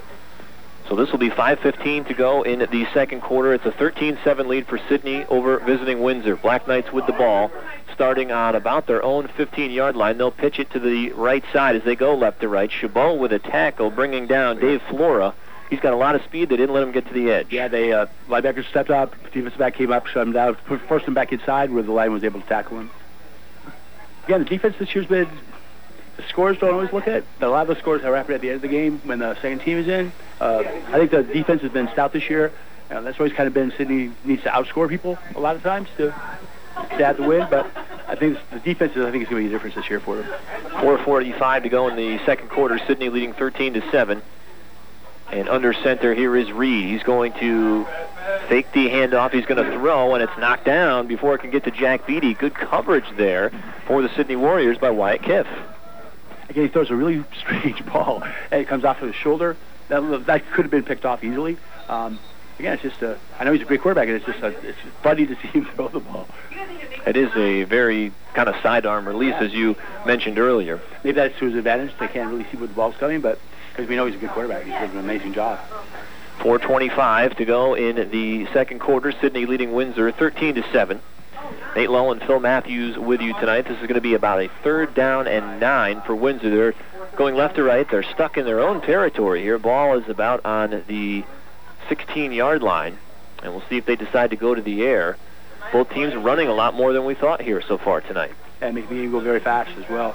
So this will be five fifteen to go in the second quarter. It's a thirteen seven lead for Sidney over visiting Windsor. Black Knights with the ball. starting on about their own fifteen-yard line. They'll pitch it to the right side as they go left to right. Chabot with a tackle, bringing down Dave Flora. He's got a lot of speed. They didn't let him get to the edge. Yeah, they uh, linebacker stepped up. Defensive back came up, shut him down, forced him back inside where the line was able to tackle him. Again, the defense this year's been, the scores don't always look at. A lot of the scores are happened at the end of the game when the second team is in. Uh, I think the defense has been stout this year. Uh, that's always kind of been Sidney needs to outscore people a lot of times to, to have the win. But I think the defense is, I think, is going to be a difference this year for them. four forty-five to go in the second quarter. Sidney leading thirteen to seven. And under center here is Reed. He's going to fake the handoff. He's going to throw, and it's knocked down before it can get to Jack Beatty. Good coverage there for the Sidney Warriors by Wyatt Kiff. Again, he throws a really strange ball, and it comes off of his shoulder. That, that could have been picked off easily. Um, again, it's just a, I know he's a great quarterback, and it's just a, it's funny to see him throw the ball. It is a very kind of sidearm release, yeah. as you mentioned earlier. Maybe that's to his advantage. They can't really see where the ball's coming, but because we know he's a good quarterback. He's doing an amazing job. four twenty-five to go in the second quarter. Sidney leading Windsor thirteen to seven. Nate Lowe and Phil Matthews with you tonight. This is going to be about a third down and nine for Windsor. They're going left to right. They're stuck in their own territory here. Ball is about on the sixteen-yard line, and we'll see if they decide to go to the air. Both teams running a lot more than we thought here so far tonight. And making the game go very fast as well.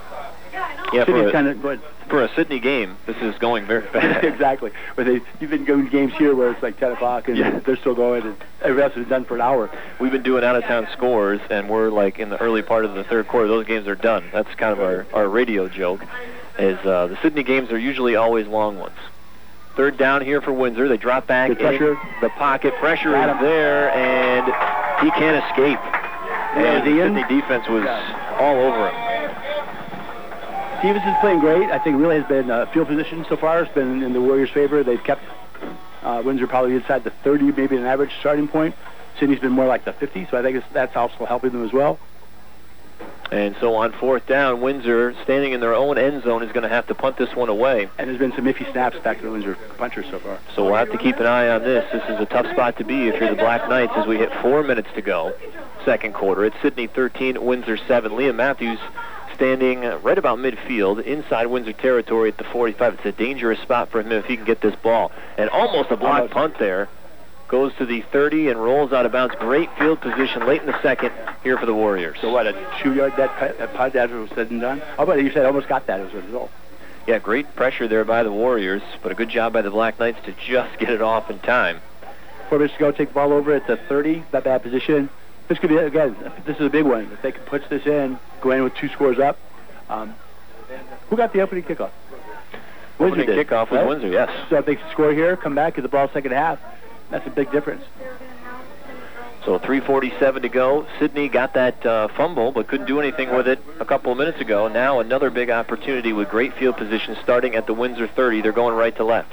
Yeah, for a, kind of, but for a Sidney game, this is going very fast. Exactly. Where they, you've been going to games here where it's like ten o'clock and yeah. they're still going, and everything else has been done for an hour. We've been doing out-of-town scores, and we're like in the early part of the third quarter. Those games are done. That's kind of our, our radio joke, is uh, the Sidney games are usually always long ones. Third down here for Windsor. They drop back in the pocket. Pressure is there, and he can't escape. And the Sidney defense was all over him. Stevens is playing great. I think really has been uh, field position so far. It's been in the Warriors' favor. They've kept uh, Windsor probably inside the thirty, maybe an average starting point. Sidney's been more like the fifty, so I think it's, that's also helping them as well. And so on fourth down, Windsor, standing in their own end zone, is going to have to punt this one away. And there's been some iffy snaps back to the Windsor punchers so far. So we'll have to keep an eye on this. This is a tough spot to be if you're the Black Knights as we hit four minutes to go. Second quarter. It's Sidney thirteen, Windsor seven. Liam Matthews standing right about midfield, inside Windsor territory at the forty-five. It's a dangerous spot for him if he can get this ball. And almost a blocked punt there. Goes to the thirty and rolls out of bounds. Great field position late in the second here for the Warriors. So what, a two-yard that punt after it was said and done? Oh, but you said almost got that as a result. Yeah, great pressure there by the Warriors, but a good job by the Black Knights to just get it off in time. Four minutes to go, take the ball over at the thirty, not bad position. This could be, again, this is a big one. If they can put this in, go in with two scores up. Um, who got the opening kickoff? Opening did, kickoff was right? Windsor, yes. So if they score here, come back, get the ball second half, that's a big difference. So three forty-seven to go. Sidney got that uh, fumble, but couldn't do anything with it a couple of minutes ago. Now another big opportunity with great field position starting at the Windsor thirty. They're going right to left.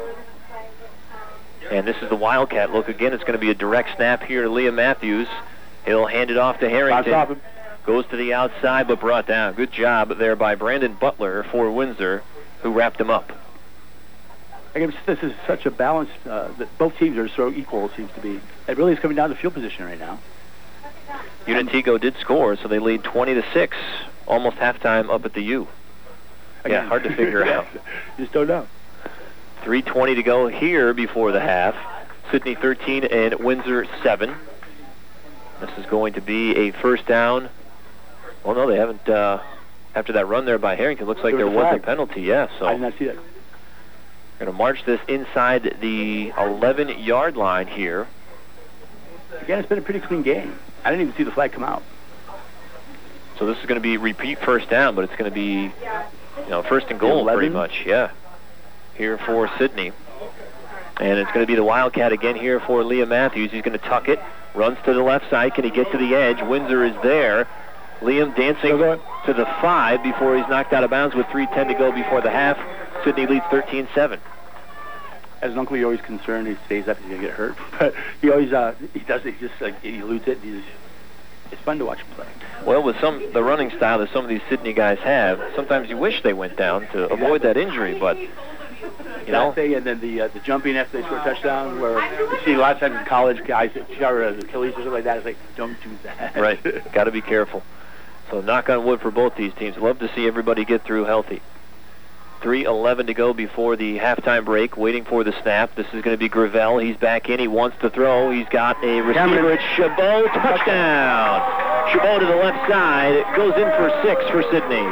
And this is the Wildcat look. Again, it's going to be a direct snap here to Liam Matthews. He'll hand it off to Harrington. Goes to the outside, but brought down. Good job there by Brandon Butler for Windsor, who wrapped him up. I guess this is such a balance uh, that both teams are so equal, it seems to be. It really is coming down to field position right now. Unitigo did score, so they lead twenty to six, almost halftime up at the U. Again. Yeah, hard to figure yeah. out. Just don't know. three twenty to go here before the half. Sidney thirteen and Windsor seven. This is going to be a first down. Well, no, they haven't. Uh, after that run there by Harrington, looks like there was, there was a penalty. Yeah, so I did not see that. Going to march this inside the eleven-yard line here. Again, it's been a pretty clean game. I didn't even see the flag come out. So this is going to be repeat first down, but it's going to be, you know, first and goal pretty much. Yeah, here for Sidney. And it's going to be the Wildcat again here for Liam Matthews. He's going to tuck it, runs to the left side. Can he get to the edge? Windsor is there. Liam dancing to the five before he's knocked out of bounds with three ten to go before the half. Sidney leads thirteen seven. As an uncle, you're always concerned he stays up, he's going to get hurt. But he always, uh, he does it, he just like, he eludes it. He's, it's fun to watch him play. Well, with some the running style that some of these Sidney guys have, sometimes you wish they went down to avoid that injury, but You know? That thing, and then the uh, the jumping after they score a touchdown, where you see a lot of times in college guys that cover Achilles or something like that. It's like, don't do that. Right. Got to be careful. So knock on wood for both these teams. Love to see everybody get through healthy. three eleven to go before the halftime break, waiting for the snap. This is going to be Gravel. He's back in. He wants to throw. He's got a receiver. It's Chabot. Touchdown. Chabot to the left side. It goes in for six for Sidney.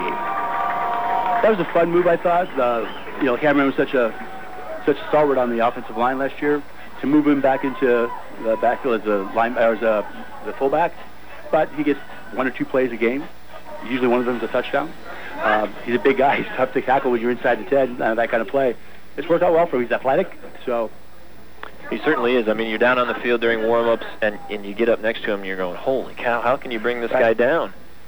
That was a fun move, I thought. Uh, you know, Cameron was such a such a stalwart on the offensive line last year. To move him back into the backfield as a line, or as a the fullback, but he gets one or two plays a game. Usually one of them is a touchdown. Uh, he's a big guy. He's tough to tackle when you're inside the ten, uh, that kind of play. It's worked out well for him. He's athletic, so... He certainly is. I mean, you're down on the field during warm-ups, and, and you get up next to him, and you're going, holy cow, how can you bring this guy down?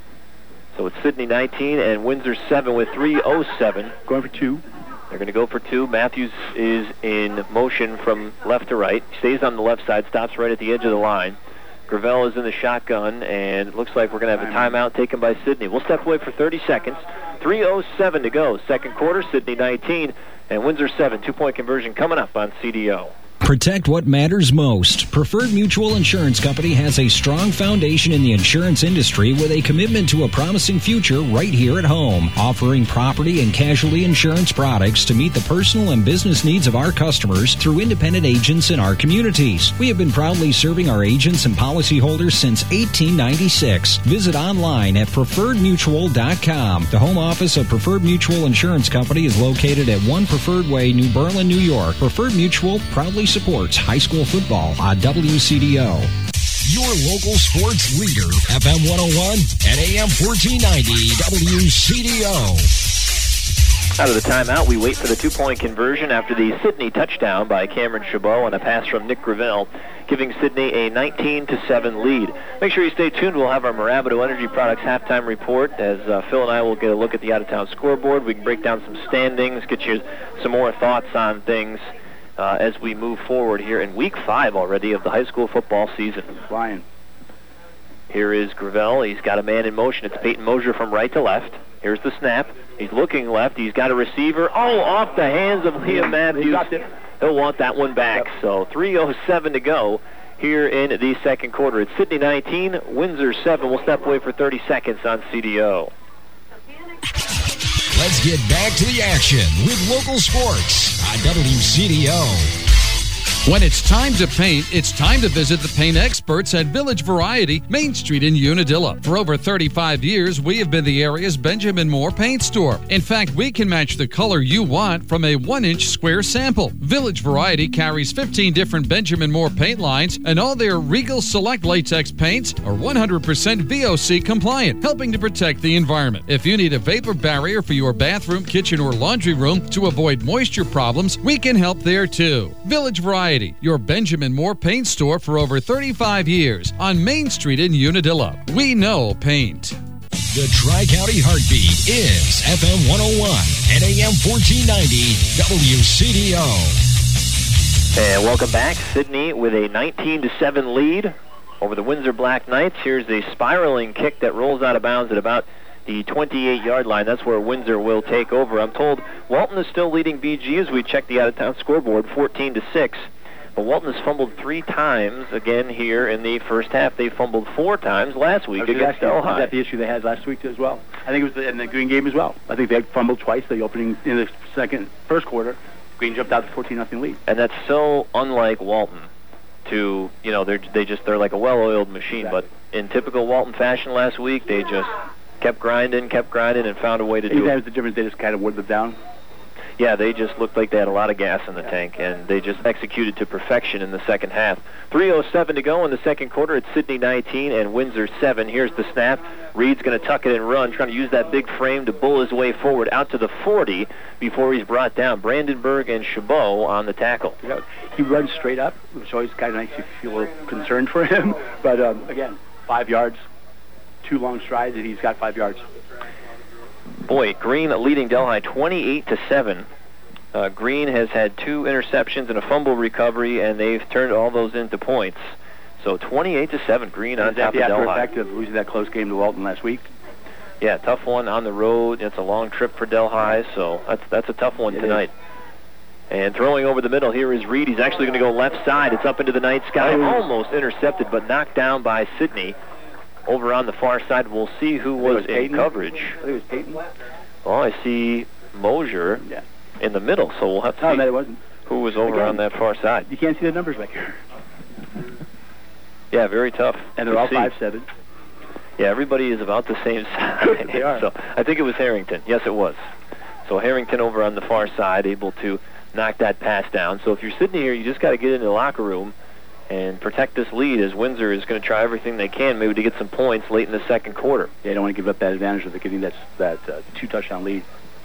So it's Sidney nineteen and Windsor seven with three oh seven. Going for two. They're going to go for two. Matthews is in motion from left to right. Stays on the left side, stops right at the edge of the line. Gravel is in the shotgun, and it looks like we're going to have a timeout taken by Sidney. We'll step away for thirty seconds. three oh seven to go. Second quarter, Sidney nineteen and Windsor seven. Two-point conversion coming up on C D O. Protect what matters most. Preferred Mutual Insurance Company has a strong foundation in the insurance industry with a commitment to a promising future right here at home, offering property and casualty insurance products to meet the personal and business needs of our customers through independent agents in our communities. We have been proudly serving our agents and policyholders since eighteen ninety-six. Visit online at preferred mutual dot com. The home office of Preferred Mutual Insurance Company is located at one Preferred Way, New Berlin, New York. Preferred Mutual proudly supports high school football on W C D O. Your local sports leader, F M one oh one and A M fourteen ninety W C D O. Out of the timeout, we wait for the two-point conversion after the Sidney touchdown by Cameron Chabot and a pass from Nick Gravel, giving Sidney a nineteen to seven lead. Make sure you stay tuned. We'll have our Moravito Energy Products halftime report as uh, Phil and I will get a look at the out-of-town scoreboard. We can break down some standings, get you some more thoughts on things uh, as we move forward here in week five already of the high school football season. Flying. Here is Gravel. He's got a man in motion. It's Peyton Mosier from right to left. Here's the snap. He's looking left. He's got a receiver. Oh, off the hands of Liam Matthews. He'll want that one back. So three oh seven to go here in the second quarter. It's Sidney nineteen, Windsor seven. We'll step away for thirty seconds on C D O. Let's get back to the action with local sports on W C D O. When it's time to paint, it's time to visit the paint experts at Village Variety, Main Street in Unadilla. For over thirty-five years, we have been the area's Benjamin Moore paint store. In fact, we can match the color you want from a one-inch square sample. Village Variety carries fifteen different Benjamin Moore paint lines, and all their Regal Select latex paints are one hundred percent V O C compliant, helping to protect the environment. If you need a vapor barrier for your bathroom, kitchen, or laundry room to avoid moisture problems, we can help there too. Village Variety, your Benjamin Moore paint store for over thirty-five years on Main Street in Unadilla. We know paint. The Tri-County Heartbeat is F M one oh one and A M fourteen ninety W C D O. And welcome back. Sidney with a nineteen to seven lead over the Windsor Black Knights. Here's a spiraling kick that rolls out of bounds at about the twenty-eight-yard line. That's where Windsor will take over. I'm told Walton is still leading B G as we check the out-of-town scoreboard, fourteen to six. But Walton has fumbled three times again here in the first half. They fumbled four times last week against Delhi. Was that the issue they had last week as well? I think it was the, in the Green game as well. I think they fumbled twice. The opening in the second, first quarter, Green jumped out to fourteen nothing lead. And that's so unlike Walton. To you know, they're they just they're like a well-oiled machine. Exactly. But in typical Walton fashion last week, they just kept grinding, kept grinding, and found a way to do it. That was the difference. They just kind of wore them down. Yeah, they just looked like they had a lot of gas in the tank, and they just executed to perfection in the second half. three oh seven to go in the second quarter. It's Sidney nineteen and Windsor seven. Here's the snap. Reed's going to tuck it and run, trying to use that big frame to bull his way forward out to the forty before he's brought down. Brandenburg and Chabot on the tackle. He runs straight up, which always kind of makes you feel a little concerned for him. But, um, again, five yards, two long strides, and he's got five yards. Boy, Green leading Delhi twenty-eight to seven. Uh, Green has had two interceptions and a fumble recovery, and they've turned all those into points. So twenty-eight to seven, Green on top of Delhi. Is that the after effect of losing that close game to Walton last week? Yeah, tough one on the road. It's a long trip for Delhi, so that's that's a tough one it tonight. And throwing over the middle here is Reed. He's actually going to go left side. It's up into the night sky. Almost intercepted, but knocked down by Sidney. Over on the far side, we'll see who was, was in coverage. I think it was Peyton. Well, I see Mosier yeah. in the middle, so we'll have to oh, see no, it wasn't. who was over Again, on that far side. You can't see the numbers back here. Yeah, very tough. And they're all five seven. Yeah, everybody is about the same size. They are. So I think it was Harrington. Yes, it was. So Harrington over on the far side, able to knock that pass down. So if you're sitting here, you just got to get into the locker room and protect this lead, as Windsor is going to try everything they can maybe to get some points late in the second quarter. Yeah, they don't want to give up that advantage of getting that, that uh, two-touchdown lead.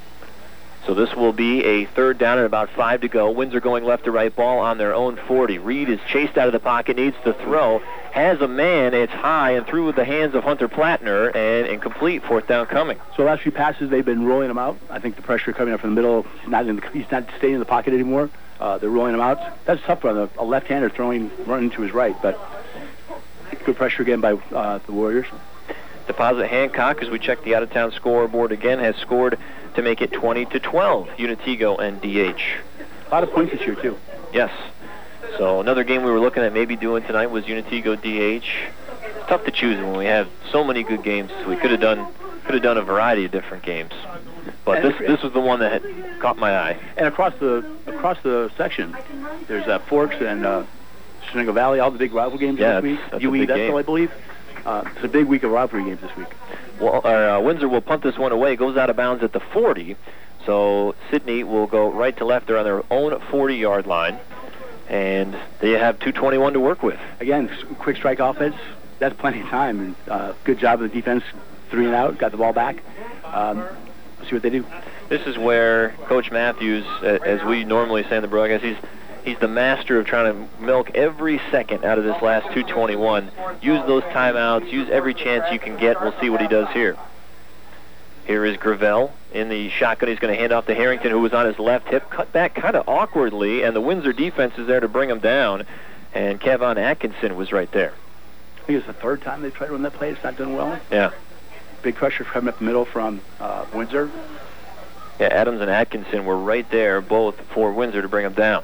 So this will be a third down and about five to go. Windsor going left to right, ball on their own forty. Reed is chased out of the pocket, needs to throw, has a man, it's high and through the hands of Hunter Plattner, and incomplete, fourth down coming. So the last few passes, they've been rolling them out. I think the pressure coming up from the middle, he's not, in the, he's not staying in the pocket anymore. Uh, they're rolling him out. That's tough for a, a left-hander throwing, running to his right, but good pressure again by uh, the Warriors. Deposit Hancock, as we check the out-of-town scoreboard again, has scored to make it twenty to twelve, Unitigo and D H. A lot of points this year, too. Yes. So another game we were looking at maybe doing tonight was Unitigo D H. It's tough to choose when we have so many good games. We could have done could have done a variety of different games. But this this was the one that had caught my eye. And across the across the section, there's uh, Forks and uh, Shenango Valley, all the big rival games yeah, this week. That's U E, a big that's game. all I believe. Uh, it's a big week of rivalry games this week. Well, uh, Windsor will punt this one away. Goes out of bounds at the forty. So Sidney will go right to left. They're on their own forty-yard line. And they have two twenty-one to work with. Again, quick strike offense. That's plenty of time. And uh, good job of the defense. Three and out. Got the ball back. Um, let's see what they do. This is where Coach Matthews, as we normally say in the broadcast, he's he's the master of trying to milk every second out of this last two twenty-one. Use those timeouts. Use every chance you can get. We'll see what he does here. Here is Gravel in the shotgun. He's going to hand off to Harrington, who was on his left hip. Cut back kind of awkwardly, and the Windsor defense is there to bring him down. And Kevon Atkinson was right there. I think it's the third time they've tried to run that play. It's not done well. Yeah. Big pressure coming up the middle from uh, Windsor. Yeah, Adams and Atkinson were right there, both for Windsor to bring him down.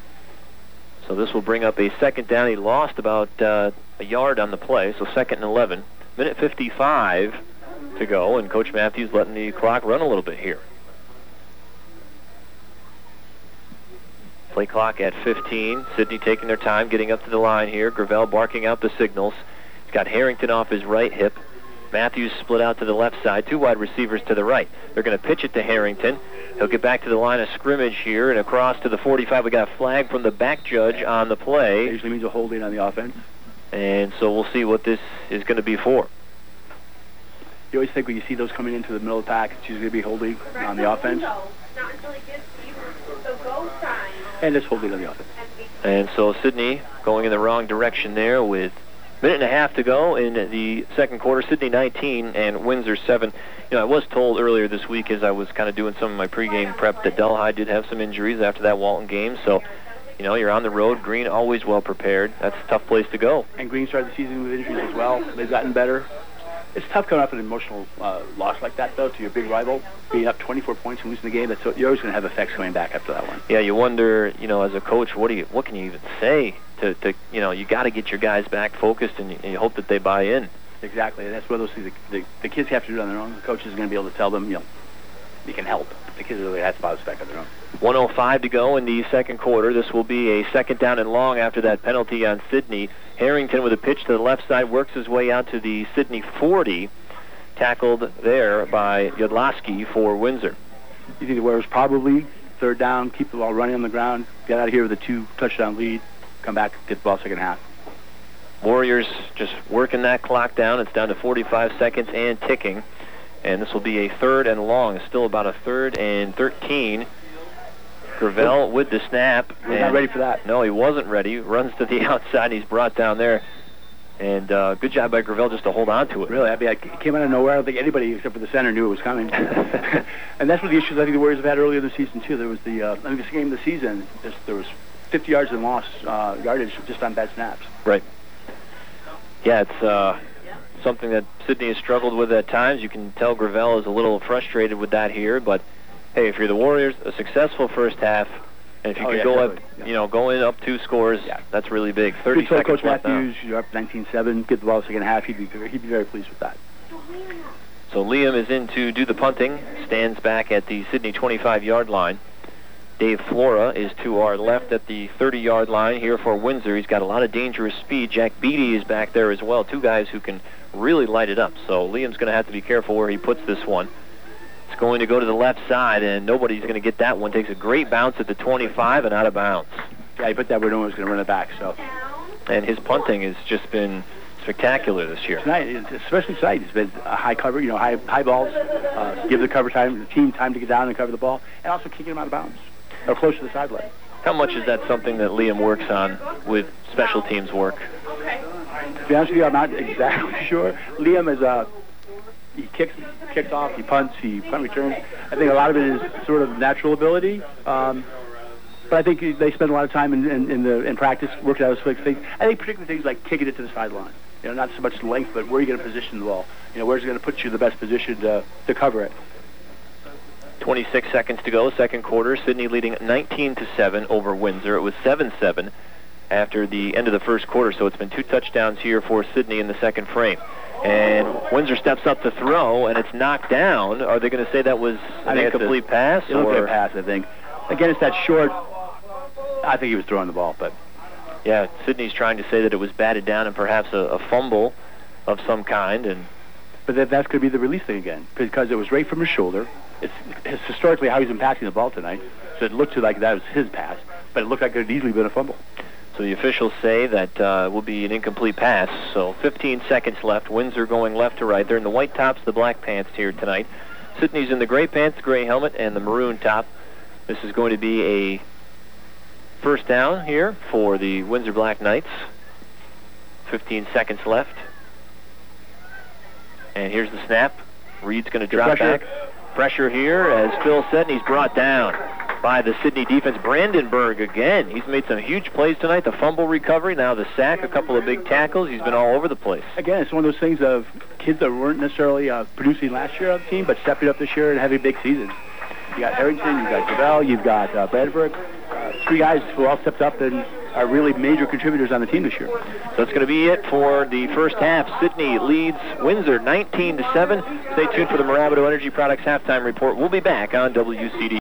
So this will bring up a second down. He lost about uh, a yard on the play, so second and eleven. Minute fifty-five to go, and Coach Matthews letting the clock run a little bit here. Play clock at fifteen. Sidney taking their time, getting up to the line here. Gravel barking out the signals. He's got Harrington off his right hip. Matthews split out to the left side. Two wide receivers to the right. They're going to pitch it to Harrington. He'll get back to the line of scrimmage here and across to the forty-five. We got a flag from the back judge on the play. It usually means a holding on the offense. And so we'll see what this is going to be for. You always think when you see those coming into the middle of the pack, it's usually going to be holding on the offense. And it's holding on the offense. And so Sidney going in the wrong direction there with a minute and a half to go in the second quarter. Sidney nineteen and Windsor seven. You know, I was told earlier this week as I was kind of doing some of my pregame prep that Delhi did have some injuries after that Walton game. So, you know, you're on the road. Green always well prepared. That's a tough place to go. And Green started the season with injuries as well. They've gotten better. It's tough coming off an emotional uh, loss like that, though, to your big rival. Being up twenty-four points and losing the game, that's, you're always going to have effects coming back after that one. Yeah, you wonder, you know, as a coach, what do you, what can you even say to, to you know, you got to get your guys back focused, and you, and you hope that they buy in. Exactly, and that's one of those things the, the, the kids have to do it on their own. The coach is going to be able to tell them, you know, you can help. The kids really have to bounce back on their own. one oh five to go in the second quarter. This will be a second down and long after that penalty on Sidney. Harrington with a pitch to the left side works his way out to the Sidney forty. Tackled there by Yudlowski for Windsor. You think the Warriors probably third down, keep the ball running on the ground, get out of here with a two-touchdown lead, come back, get the ball second half. Warriors just working that clock down. It's down to forty-five seconds and ticking. And this will be a third and long. It's still about a third and thirteen. Gravel with the snap. He's not ready for that. No, he wasn't ready. Runs to the outside. He's brought down there. And uh, good job by Gravel just to hold on to it. Really, I mean, it came out of nowhere. I don't think anybody except for the center knew it was coming. And that's one of the issues I think the Warriors have had earlier in the season, too. There was the, uh, I think this game of the season, just, there was fifty yards in lost uh, yardage just on bad snaps. Right. Yeah, it's uh, something that Sidney has struggled with at times. You can tell Gravel is a little frustrated with that here. But, hey, if you're the Warriors, a successful first half, And if you Oh, could yeah, go up, definitely, yeah. you know, go in up two scores, Yeah. that's really big. thirty Good told seconds Coach left now. Matthews, you're up nineteen seven, get the ball second half. He'd be, he'd be very pleased with that. So Liam is in to do the punting, stands back at the Sydney twenty-five-yard line. Dave Flora is to our left at the thirty-yard line here for Windsor. He's got a lot of dangerous speed. Jack Beatty is back there as well, two guys who can really light it up. So Liam's going to have to be careful where he puts this one. It's going to go to the left side, and nobody's going to get that one. Takes a great bounce at the twenty-five and out of bounds. Yeah, he put that where no one's going to run it back. So And his punting has just been spectacular this year. tonight, especially tonight, it's been a high cover, you know, high high balls, uh, give the cover time, the team time to get down and cover the ball, and also kicking them out of bounds or close to the sideline. How much is that something that Liam works on with special teams work? To be honest with you, I'm not exactly sure. Liam is uh, he kicks kicks off, he punts, he punt returns. I think a lot of it is sort of natural ability. Um, But I think they spend a lot of time in, in, in the in practice working out those things. I think particularly things like kicking it to the sideline. You know, not so much length, but where are you going to position the ball? You know, where's it going to put you in the best position to to cover it? twenty-six seconds to go, second quarter. Sydney leading nineteen to seven over Windsor. It was seven seven after the end of the first quarter, so it's been two touchdowns here for Sydney in the second frame. And Windsor steps up to throw, and it's knocked down. Are they going to say that was an incomplete pass? It looked or? like a pass, I think. Again, it's that short. I think he was throwing the ball, but Yeah, Sydney's trying to say that it was batted down and perhaps a, a fumble of some kind. And but that, that's going to be the release thing again, because it was right from his shoulder. It's, it's historically how he's been passing the ball tonight, so it looked to like that was his pass, but it looked like it had easily been a fumble. So the officials say that uh, will be an incomplete pass. So fifteen seconds left. Windsor going left to right. They're in the white tops, the black pants here tonight. Sydney's in the gray pants, gray helmet, and the maroon top. This is going to be a first down here for the Windsor Black Knights. fifteen seconds left. And here's the snap. Reed's going to drop pressure. back. Pressure here, as Phil said, and he's brought down by the Sydney defense. Brandenburg again. He's made some huge plays tonight. The fumble recovery, now the sack, a couple of big tackles. He's been all over the place. Again, it's one of those things of kids that weren't necessarily uh, producing last year on the team, but stepping up this year and having big seasons. You got Harrington, you've got Gravel, you've got uh, Brandenburg. Uh, three guys who all stepped up and are really major contributors on the team this year. So that's going to be it for the first half. Sydney leads Windsor nineteen to seven. Stay tuned for the Marabato Energy Products halftime report. We'll be back on W C D.